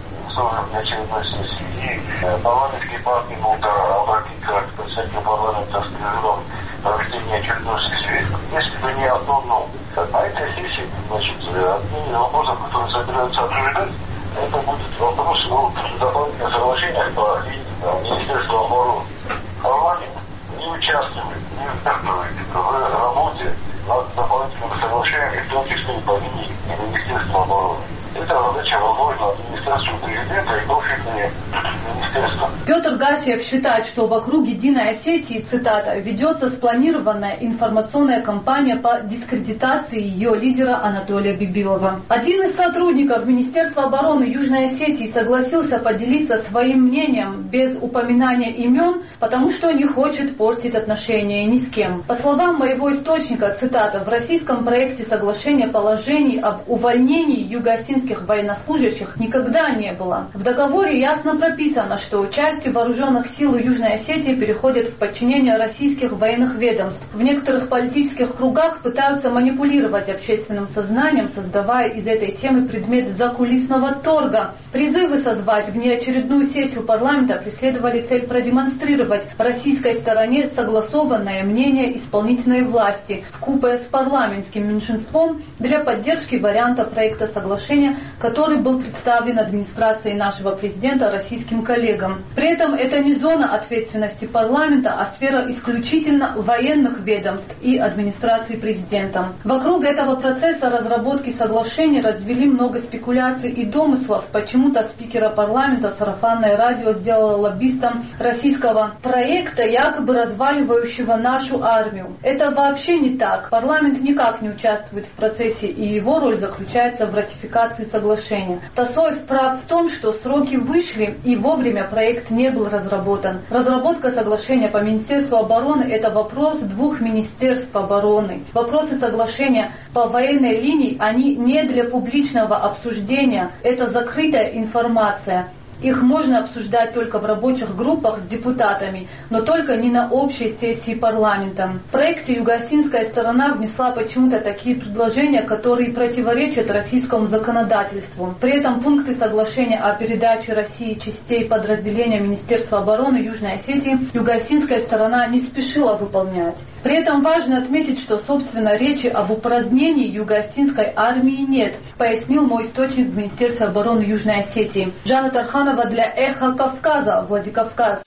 для очередной сессии, и парламентские партии могут обратиться к председателю парламента с призывом проведения очередной сессии. Если бы не одно, на этой сессии, значит, одни из вопросов, которые собираются обсуждать, это будет вопрос о дополнительных соглашениях по Министерству обороны. Парламент не участвует, не участвует в работе над дополнительными соглашениями, в том числе и по линии Министерства обороны. Это задача возложена администрацию президента и профильные министерства. Петр Гасиев считает, что вокруг Единой Осетии, цитата, ведется спланированная информационная кампания по дискредитации ее лидера Анатолия Бибилова. Один из сотрудников Министерства обороны Южной Осетии согласился поделиться своим мнением без упоминания имен, потому что не хочет портить отношения ни с кем. По словам моего источника, цитата, в российском проекте соглашения положений об увольнении юго-осетинских военнослужащих никогда не было. В договоре ясно прописано, что части вооруженных сил Южной Осетии переходят в подчинение российских военных ведомств. В некоторых политических кругах пытаются манипулировать общественным сознанием, создавая из этой темы предмет закулисного торга. Призывы созвать внеочередную сессию парламента преследовали цель продемонстрировать российской стороне согласованное мнение исполнительной власти вкупе с парламентским меньшинством для поддержки варианта проекта соглашения, который был представлен администрацией нашего президента российским коллегам. При этом это не зона ответственности парламента, а сфера исключительно военных ведомств и администрации президента. Вокруг этого процесса разработки соглашений развели много спекуляций и домыслов. Почему-то спикера парламента сарафанное радио сделало лоббистом российского проекта, якобы разваливающего нашу армию. Это вообще не так. Парламент никак не участвует в процессе, и его роль заключается в ратификации соглашения. Тасоев прав в том, что сроки вышли и вовремя проект не был разработан. Разработка соглашения по Министерству обороны – это вопрос двух министерств обороны. Вопросы соглашения по военной линии, они не для публичного обсуждения, это закрытая информация. Их можно обсуждать только в рабочих группах с депутатами, но только не на общей сессии парламента. В проекте юго-осетинская сторона внесла почему-то такие предложения, которые противоречат российскому законодательству. При этом пункты соглашения о передаче России частей подразделения Министерства обороны Южной Осетии юго-осетинская сторона не спешила выполнять. При этом важно отметить, что, собственно, речи об упразднении юго-осетинской армии нет, пояснил мой источник в Министерстве обороны Южной Осетии. Жанна Тарханова для «Эхо Кавказа», Владикавказ.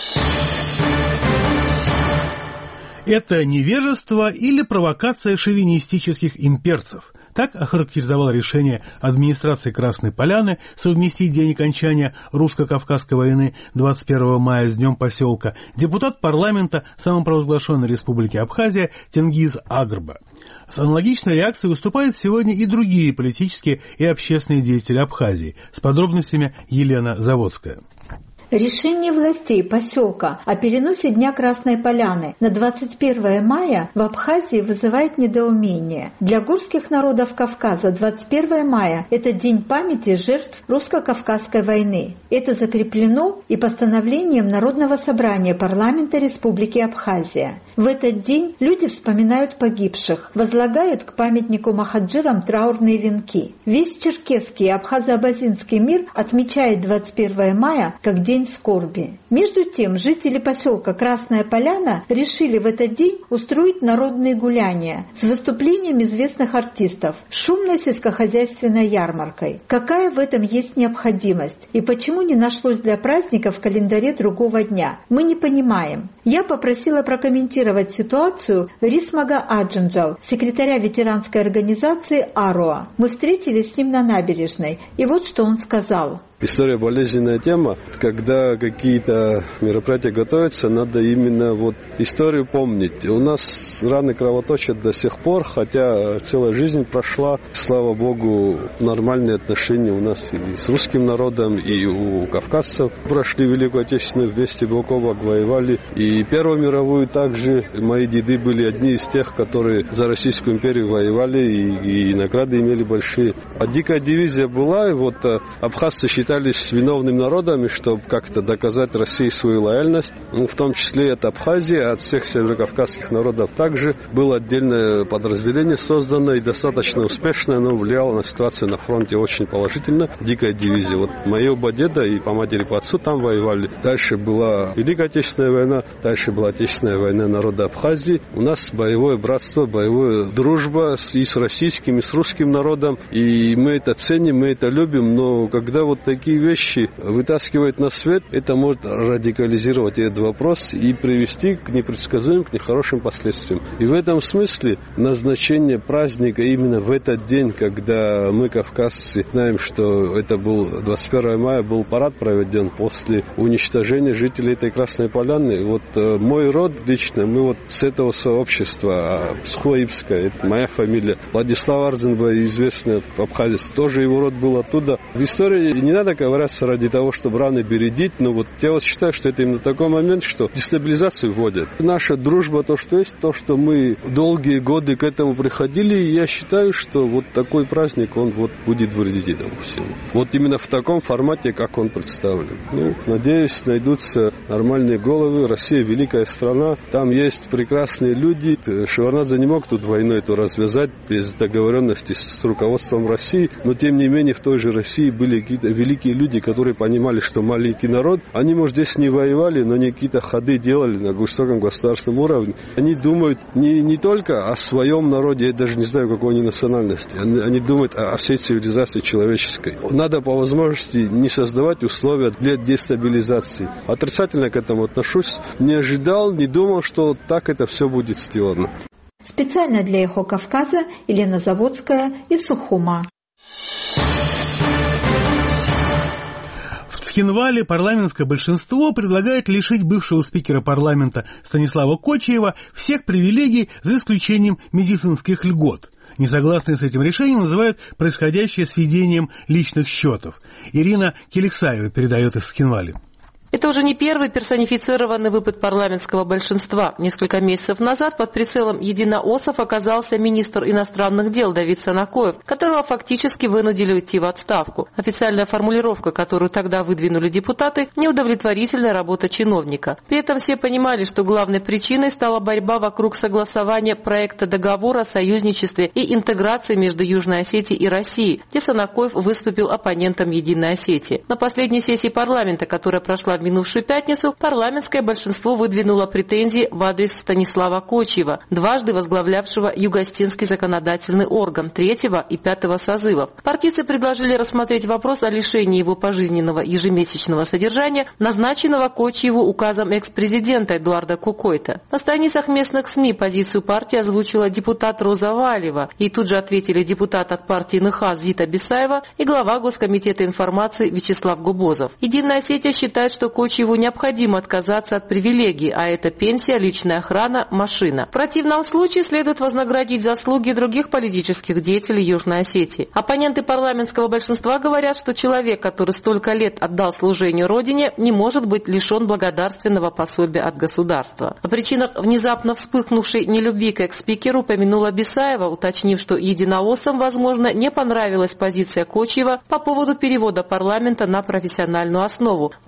Это невежество или провокация шовинистических имперцев? Так охарактеризовал решение администрации Красной Поляны совместить день окончания русско-кавказской войны 21 мая с Днем поселка депутат парламента самопровозглашенной республики Абхазия Тенгиз Агрба. С аналогичной реакцией выступают сегодня и другие политические и общественные деятели Абхазии. С подробностями Елена Заводская. Решение властей поселка о переносе Дня Красной Поляны на 21 мая в Абхазии вызывает недоумение. Для горских народов Кавказа 21 мая – это день памяти жертв русско-кавказской войны. Это закреплено и постановлением Народного собрания парламента Республики Абхазия. В этот день люди вспоминают погибших, возлагают к памятнику махаджирам траурные венки. Весь черкесский и абхазо-абазинский мир отмечает 21 мая как День день скорби. Между тем, жители поселка Красная Поляна решили в этот день устроить народные гуляния с выступлением известных артистов, шумной сельскохозяйственной ярмаркой. Какая в этом есть необходимость? И почему не нашлось для праздника в календаре другого дня? Мы не понимаем. Я попросила прокомментировать ситуацию Рисмага Аджинджал, секретаря ветеранской организации «Аруа». Мы встретились с ним на набережной, и вот что он сказал. История болезненная тема. Когда какие-то мероприятия готовятся, надо именно историю помнить. У нас раны кровоточат до сих пор, хотя целая жизнь прошла. Слава Богу, нормальные отношения у нас и с русским народом, и у кавказцев. Прошли Великую Отечественную, вместе бок о бок воевали. И Первую мировую также. Мои деды были одни из тех, которые за Российскую империю воевали и награды имели большие. А дикая дивизия была, и абхазцы считались виновным народами, чтобы как-то доказать России свою лояльность. В том числе от Абхазии, от всех северокавказских народов также было отдельное подразделение создано и достаточно успешное, оно влияло на ситуацию на фронте очень положительно. Дикая дивизия. Мои оба деда и по матери, по отцу там воевали. Дальше была Великая Отечественная война, дальше была Отечественная война народа Абхазии. У нас боевое братство, боевая дружба и с российским, и с русским народом. И мы это ценим, мы это любим, но когда такие вещи вытаскивать на свет, это может радикализировать этот вопрос и привести к непредсказуемым, к нехорошим последствиям. И в этом смысле назначение праздника именно в этот день, когда мы, кавказцы, знаем, что это был 21 мая, был парад проведен после уничтожения жителей этой Красной Поляны. Мой род лично, мы с этого сообщества, Схуаибская, это моя фамилия, Владислав Ардзенбай, известный абхазец, тоже его род был оттуда. В истории не надо ковыряться ради того, чтобы раны бередить, но я считаю, что это именно такой момент, что дестабилизацию вводят. Наша дружба, то, что есть, то, что мы долгие годы к этому приходили, и я считаю, что такой праздник, он будет вредить этому всему. Именно в таком формате, как он представлен. Надеюсь, найдутся нормальные головы. Россия великая страна, там есть прекрасные люди. Шеварднадзе не мог тут войну эту развязать без договоренности с руководством России, но тем не менее в той же России были какие-то великие люди, которые понимали, что маленький народ, они, может, здесь не воевали, но они какие-то ходы делали на высоком государственном уровне. Они думают не только о своем народе, я даже не знаю, какой они национальности, они думают о всей цивилизации человеческой. Надо по возможности не создавать условия для дестабилизации. Отрицательно к этому отношусь. Не ожидал, не думал, что так это все будет сделано. Специально для «Эхо Кавказа» Елена Заводская из Сухума. В Цхинвале парламентское большинство предлагает лишить бывшего спикера парламента Станислава Кочиева всех привилегий за исключением медицинских льгот. Несогласные с этим решением называют происходящее сведением личных счетов. Ирина Келексаева передает из Цхинвали. Это уже не первый персонифицированный выпад парламентского большинства. Несколько месяцев назад под прицелом единоосов оказался министр иностранных дел Давид Санакоев, которого фактически вынудили уйти в отставку. Официальная формулировка, которую тогда выдвинули депутаты, неудовлетворительная работа чиновника. При этом все понимали, что главной причиной стала борьба вокруг согласования проекта договора о союзничестве и интеграции между Южной Осетией и Россией, где Санакоев выступил оппонентом Единой Осетии. На последней сессии парламента, которая прошла в минувшую пятницу, парламентское большинство выдвинуло претензии в адрес Станислава Кочиева, дважды возглавлявшего Юго-Осетинский законодательный орган 3-го и 5-го созывов. Партийцы предложили рассмотреть вопрос о лишении его пожизненного ежемесячного содержания, назначенного Кочиеву указом экс-президента Эдуарда Кукойта. На страницах местных СМИ позицию партии озвучила депутат Роза Валева, и тут же ответили депутат от партии НХАС Зита Бесаева и глава Госкомитета информации Вячеслав Губозов. Единая Осетия считает, что Кочиеву необходимо отказаться от привилегий, а это пенсия, личная охрана, машина. В противном случае следует вознаградить заслуги других политических деятелей Южной Осетии. Оппоненты парламентского большинства говорят, что человек, который столько лет отдал служению Родине, не может быть лишен благодарственного пособия от государства. О причинах внезапно вспыхнувшей нелюбви к экс-спикеру упомянула Бесаева, уточнив, что единоосам, возможно, не понравилась позиция Кочиева по поводу перевода парламента на профессиональную основу. По ее словам,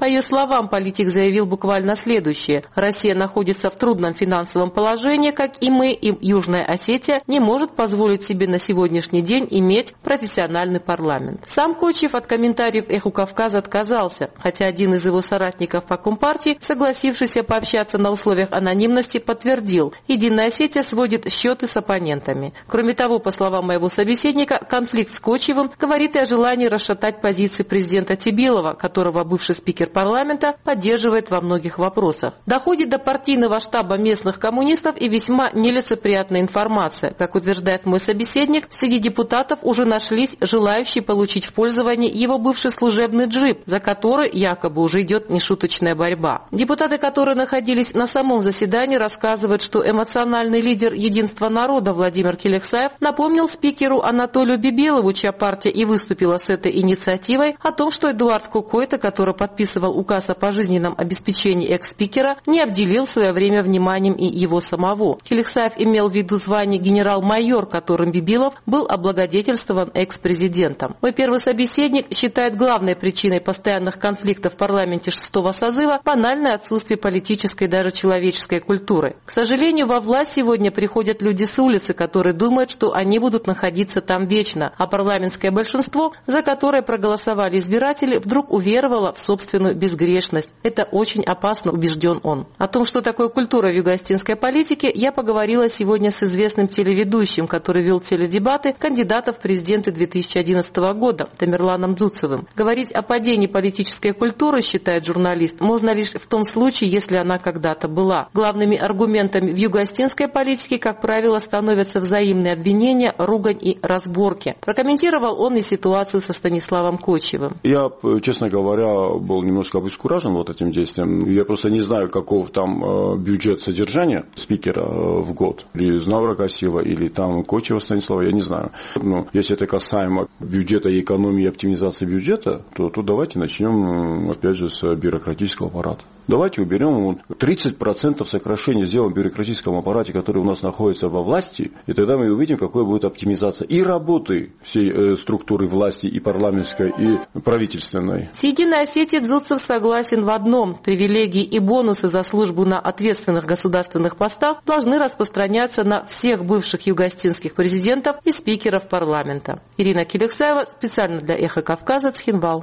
словам, политик заявил буквально следующее. Россия находится в трудном финансовом положении, как и мы, и Южная Осетия не может позволить себе на сегодняшний день иметь профессиональный парламент. Сам Кочиев от комментариев «Эху Кавказа» отказался, хотя один из его соратников по Компартии, согласившийся пообщаться на условиях анонимности, подтвердил, Единая Осетия сводит счеты с оппонентами. Кроме того, по словам моего собеседника, конфликт с Кочиевым говорит и о желании расшатать позиции президента Тибилова, которого бывший спикер парламента поддерживает во многих вопросах. Доходит до партийного штаба местных коммунистов и весьма нелицеприятная информация. Как утверждает мой собеседник, среди депутатов уже нашлись желающие получить в пользование его бывший служебный джип, за который якобы уже идет нешуточная борьба. Депутаты, которые находились на самом заседании, рассказывают, что эмоциональный лидер Единства народа Владимир Киликсаев напомнил спикеру Анатолию Бибилову, чья партия и выступила с этой инициативой, о том, что Эдуард Кукойто, который подписывал указ о пожизненном обеспечении экс-спикера, не обделил в свое время вниманием и его самого. Киликсаев имел в виду звание генерал-майор, которым Бибилов был облагодетельствован экс-президентом. Мой первый собеседник считает главной причиной постоянных конфликтов в парламенте 6-го созыва банальное отсутствие политической и даже человеческой культуры. К сожалению, во власть сегодня приходят люди с улицы, которые думают, что они будут находиться там вечно, а парламентское большинство, за которое проголосовали избиратели, вдруг уверовало в собственную безгрешность. Это очень опасно, убежден он. О том, что такое культура в юго-осетинской политике, я поговорила сегодня с известным телеведущим, который вел теледебаты кандидатов в президенты 2011 года, Тамерланом Дзуцевым. Говорить о падении политической культуры, считает журналист, можно лишь в том случае, если она когда-то была. Главными аргументами в юго-осетинской политике, как правило, становятся взаимные обвинения, ругань и разборки. Прокомментировал он и ситуацию со Станиславом Кочиевым. Я, честно говоря, был немножко обескуражен вот этим действием. Я просто не знаю, каков там бюджет содержания спикера в год. Или Знавра Касива, или там Кочиева Станислава, я не знаю. Но если это касаемо бюджета и экономии и оптимизации бюджета, то давайте начнем, опять же, с бюрократического аппарата. Давайте уберем 30% сокращения, сделаем в бюрократическом аппарате, который у нас находится во власти, и тогда мы увидим, какой будет оптимизация и работы всей структуры власти, и парламентской, и правительственной. С Единой Осетией Дзуцев согласен в одном. Привилегии и бонусы за службу на ответственных государственных постах должны распространяться на всех бывших юго-осетинских президентов и спикеров парламента. Ирина Киликсаева, специально для «Эхо Кавказа», Цхинвал.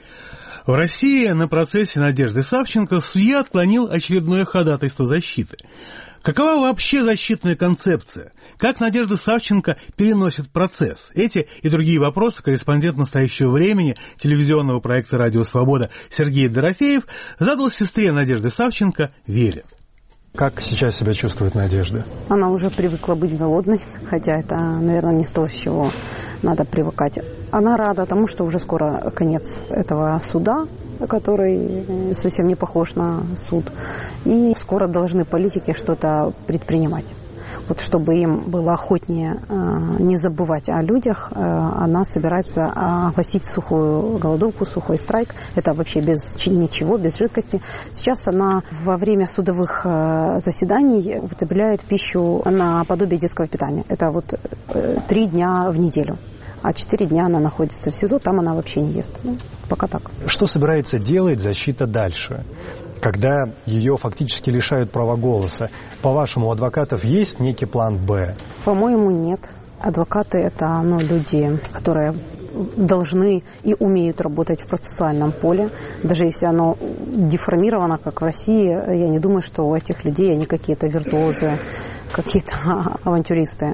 В России на процессе Надежды Савченко судья отклонил очередное ходатайство защиты. Какова вообще защитная концепция? Как Надежда Савченко переносит процесс? Эти и другие вопросы корреспондент «Настоящего времени» телевизионного проекта «Радио Свобода» Сергей Дорофеев задал сестре Надежды Савченко Вере. Как сейчас себя чувствует Надежда? Она уже привыкла быть голодной, хотя это, наверное, не с того, с чего надо привыкать. Она рада тому, что уже скоро конец этого суда, который совсем не похож на суд. И скоро должны политики что-то предпринимать. Вот чтобы им было охотнее не забывать о людях, она собирается огласить сухую голодовку, сухой страйк. Это вообще без ничего, без жидкости. Сейчас она во время судовых заседаний употребляет пищу наподобие детского питания. Это вот 3 дня в неделю. А 4 дня она находится в СИЗО, там она вообще не ест. Ну, пока так. Что собирается делать защита дальше, когда ее фактически лишают права голоса? По-вашему, у адвокатов есть некий план «Б»? По-моему, нет. Адвокаты – это люди, которые должны и умеют работать в процессуальном поле. Даже если оно деформировано, как в России, я не думаю, что у этих людей они какие-то виртуозы, какие-то авантюристы.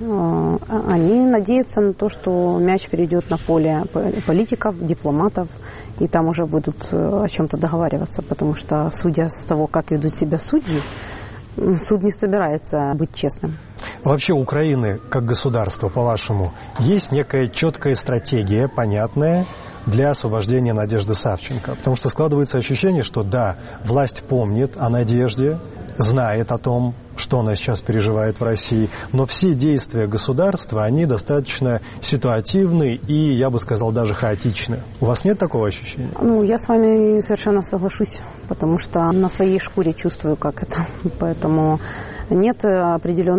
Они надеются на то, что мяч перейдет на поле политиков, дипломатов, и там уже будут о чем-то договариваться, потому что, судя с того, как ведут себя судьи, суд не собирается быть честным. Вообще у Украины, как государства, по-вашему, есть некая четкая стратегия, понятная, для освобождения Надежды Савченко? Потому что складывается ощущение, что да, власть помнит о Надежде, знает о том, что она сейчас переживает в России, но все действия государства, они достаточно ситуативны и, я бы сказал, даже хаотичны. У вас нет такого ощущения? Я с вами совершенно соглашусь, потому что на своей шкуре чувствую, как это. Поэтому нет определенного человека,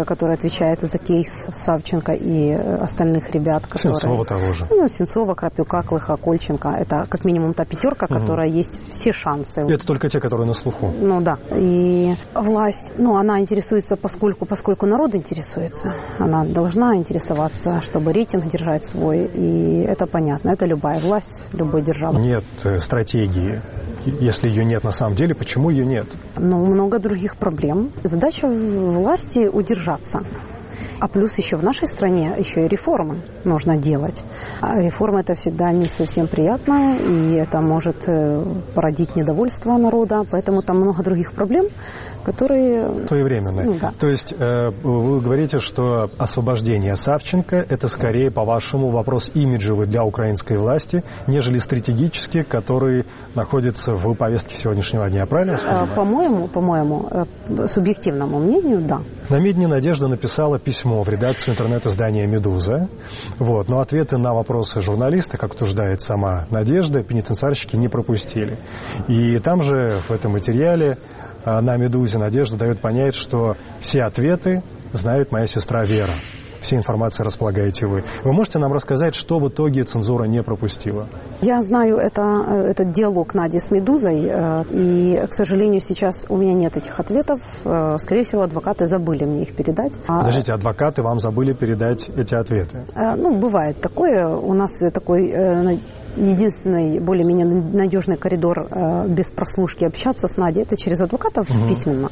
человека, который отвечает за кейс Савченко и остальных ребят, которые... Сенцова того же. Сенцова, Крапюка, Клыха, Кольченко. Это как минимум та пятерка, которая есть все шансы. И это только те, которые на слуху. Да. И власть, она интересуется поскольку народ интересуется. Она должна интересоваться, чтобы рейтинг держать свой. И это понятно. Это любая власть, любой державы. Нет стратегии. Если ее нет на самом деле, почему ее нет? Много других проблем. Задача власти удержаться. А плюс еще в нашей стране еще и реформы нужно делать. А реформа это всегда не совсем приятно, и это может породить недовольство народа, поэтому там много других проблем, которые... Своевременные. Да. То есть вы говорите, что освобождение Савченко это скорее, по-вашему, вопрос имиджевый для украинской власти, нежели стратегический, который находится в повестке сегодняшнего дня. Правильно я понимаю? По-моему, субъективному мнению, да. Намедни Надежда написала письмо в редакцию интернет-издания «Медуза». Но ответы на вопросы журналиста, как утверждает сама Надежда, пенитенциарщики не пропустили. И там же, в этом материале, на «Медузе» Надежда дает понять, что все ответы знает моя сестра Вера. Всей информацией располагаете вы. Вы можете нам рассказать, что в итоге цензура не пропустила? Я знаю этот диалог Нади с «Медузой», и, к сожалению, сейчас у меня нет этих ответов. Скорее всего, адвокаты забыли мне их передать. Подождите, адвокаты вам забыли передать эти ответы? Бывает такое. У нас такой единственный более-менее надежный коридор без прослушки общаться с Надей — это через адвокатов письменно.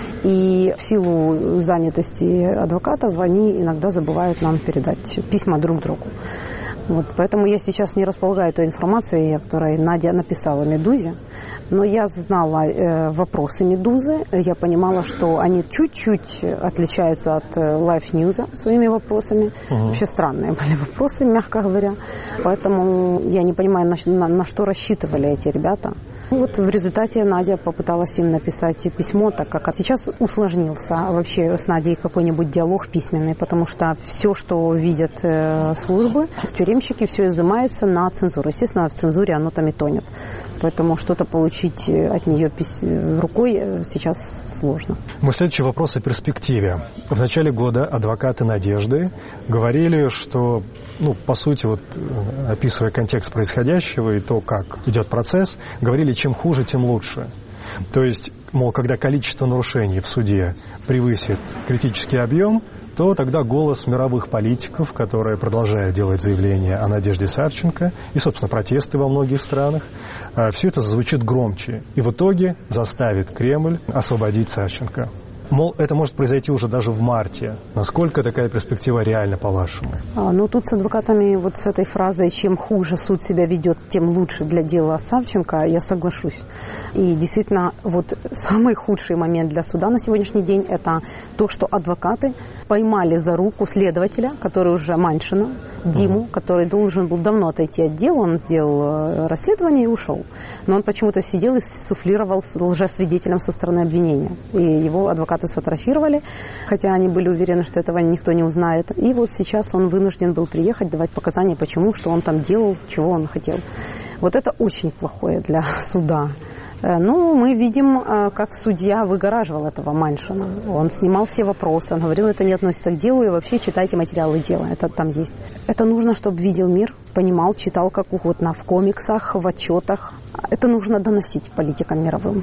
И в силу занятости адвокатов они иногда забывают нам передать письма друг другу. Поэтому я сейчас не располагаю той информацией, которую Надя написала «Медузе», но я знала вопросы «Медузы», я понимала, что они чуть-чуть отличаются от Life News своими вопросами. Вообще странные были вопросы, мягко говоря. Поэтому я не понимаю, на что рассчитывали эти ребята. В результате Надя попыталась им написать письмо, так как сейчас усложнился вообще с Надей какой-нибудь диалог письменный, потому что все, что видят службы, тюремщики, все изымается на цензуру. Естественно, в цензуре оно там и тонет. Поэтому что-то получить от нее рукой сейчас сложно. Мой следующий вопрос о перспективе. В начале года адвокаты Надежды говорили, что, по сути, описывая контекст происходящего и то, как идет процесс, говорили, чем хуже, тем лучше. То есть, когда количество нарушений в суде превысит критический объем, то тогда голос мировых политиков, которые продолжают делать заявления о Надежде Савченко и, собственно, протесты во многих странах, все это зазвучит громче и в итоге заставит Кремль освободить Савченко. Это может произойти уже даже в марте. Насколько такая перспектива реальна, по-вашему? Тут с адвокатами с этой фразой «чем хуже суд себя ведет, тем лучше для дела Савченко» я соглашусь. И действительно, самый худший момент для суда на сегодняшний день – это то, что адвокаты поймали за руку следователя, который уже Маньшина, Диму, который должен был давно отойти от дела, он сделал расследование и ушел. Но он почему-то сидел и суфлировал с лжесвидетелем со стороны обвинения. И его адвокаты сфотографировали, хотя они были уверены, что этого никто не узнает. И сейчас он вынужден был приехать, давать показания, почему, что он там делал, чего он хотел. Это очень плохое для суда. Мы видим, как судья выгораживал этого Маньшина. Он снимал все вопросы, он говорил, это не относится к делу, и вообще читайте материалы дела, это там есть. Это нужно, чтобы видел мир, понимал, читал как угодно, в комиксах, в отчетах. Это нужно доносить политикам мировым.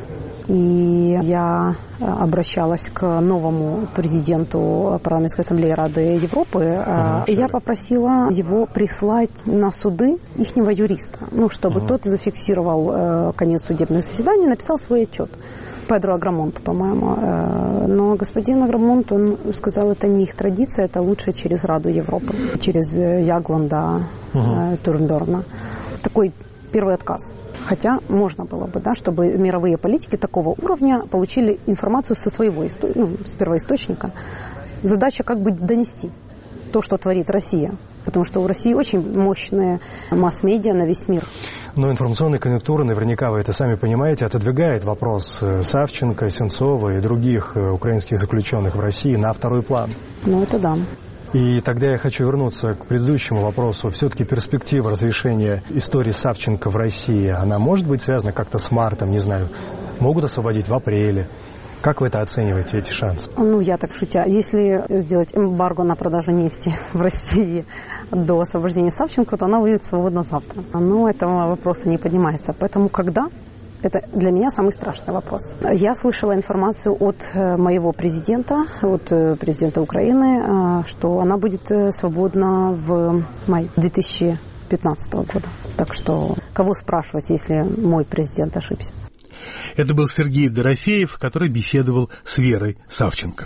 И я обращалась к новому президенту Парламентской ассамблеи Рады Европы. И я попросила его прислать на суды ихнего юриста, чтобы тот зафиксировал конец судебного заседания и написал свой отчет. Педро Аграмонт, по-моему. Но господин Аграмонт, он сказал, это не их традиция, это лучше через Раду Европы, через Ягланда, Турнберна. Такой первый отказ. Хотя можно было бы, чтобы мировые политики такого уровня получили информацию со своего с первоисточника. Задача донести то, что творит Россия. Потому что у России очень мощные масс-медиа на весь мир. Но информационная конъюнктура, наверняка вы это сами понимаете, отодвигает вопрос Савченко, Сенцова и других украинских заключенных в России на второй план. Это да. И тогда я хочу вернуться к предыдущему вопросу. Все-таки перспектива разрешения истории Савченко в России, она может быть связана как-то с мартом, не знаю, могут освободить в апреле? Как вы это оцениваете, эти шансы? Я так шутя. Если сделать эмбарго на продажу нефти в России до освобождения Савченко, то она выйдет свободно завтра. Но этого вопроса не поднимается. Поэтому когда? Это для меня самый страшный вопрос. Я слышала информацию от моего президента, от президента Украины, что она будет свободна в мае 2015 года. Так что кого спрашивать, если мой президент ошибся? Это был Сергей Дорофеев, который беседовал с Верой Савченко.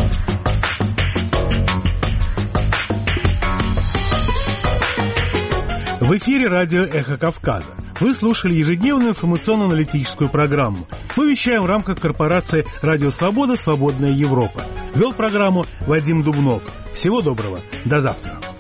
В эфире радио «Эхо Кавказа». Вы слушали ежедневную информационно-аналитическую программу. Мы вещаем в рамках корпорации «Радио Свобода. Свободная Европа». Вел программу Вадим Дубнов. Всего доброго. До завтра.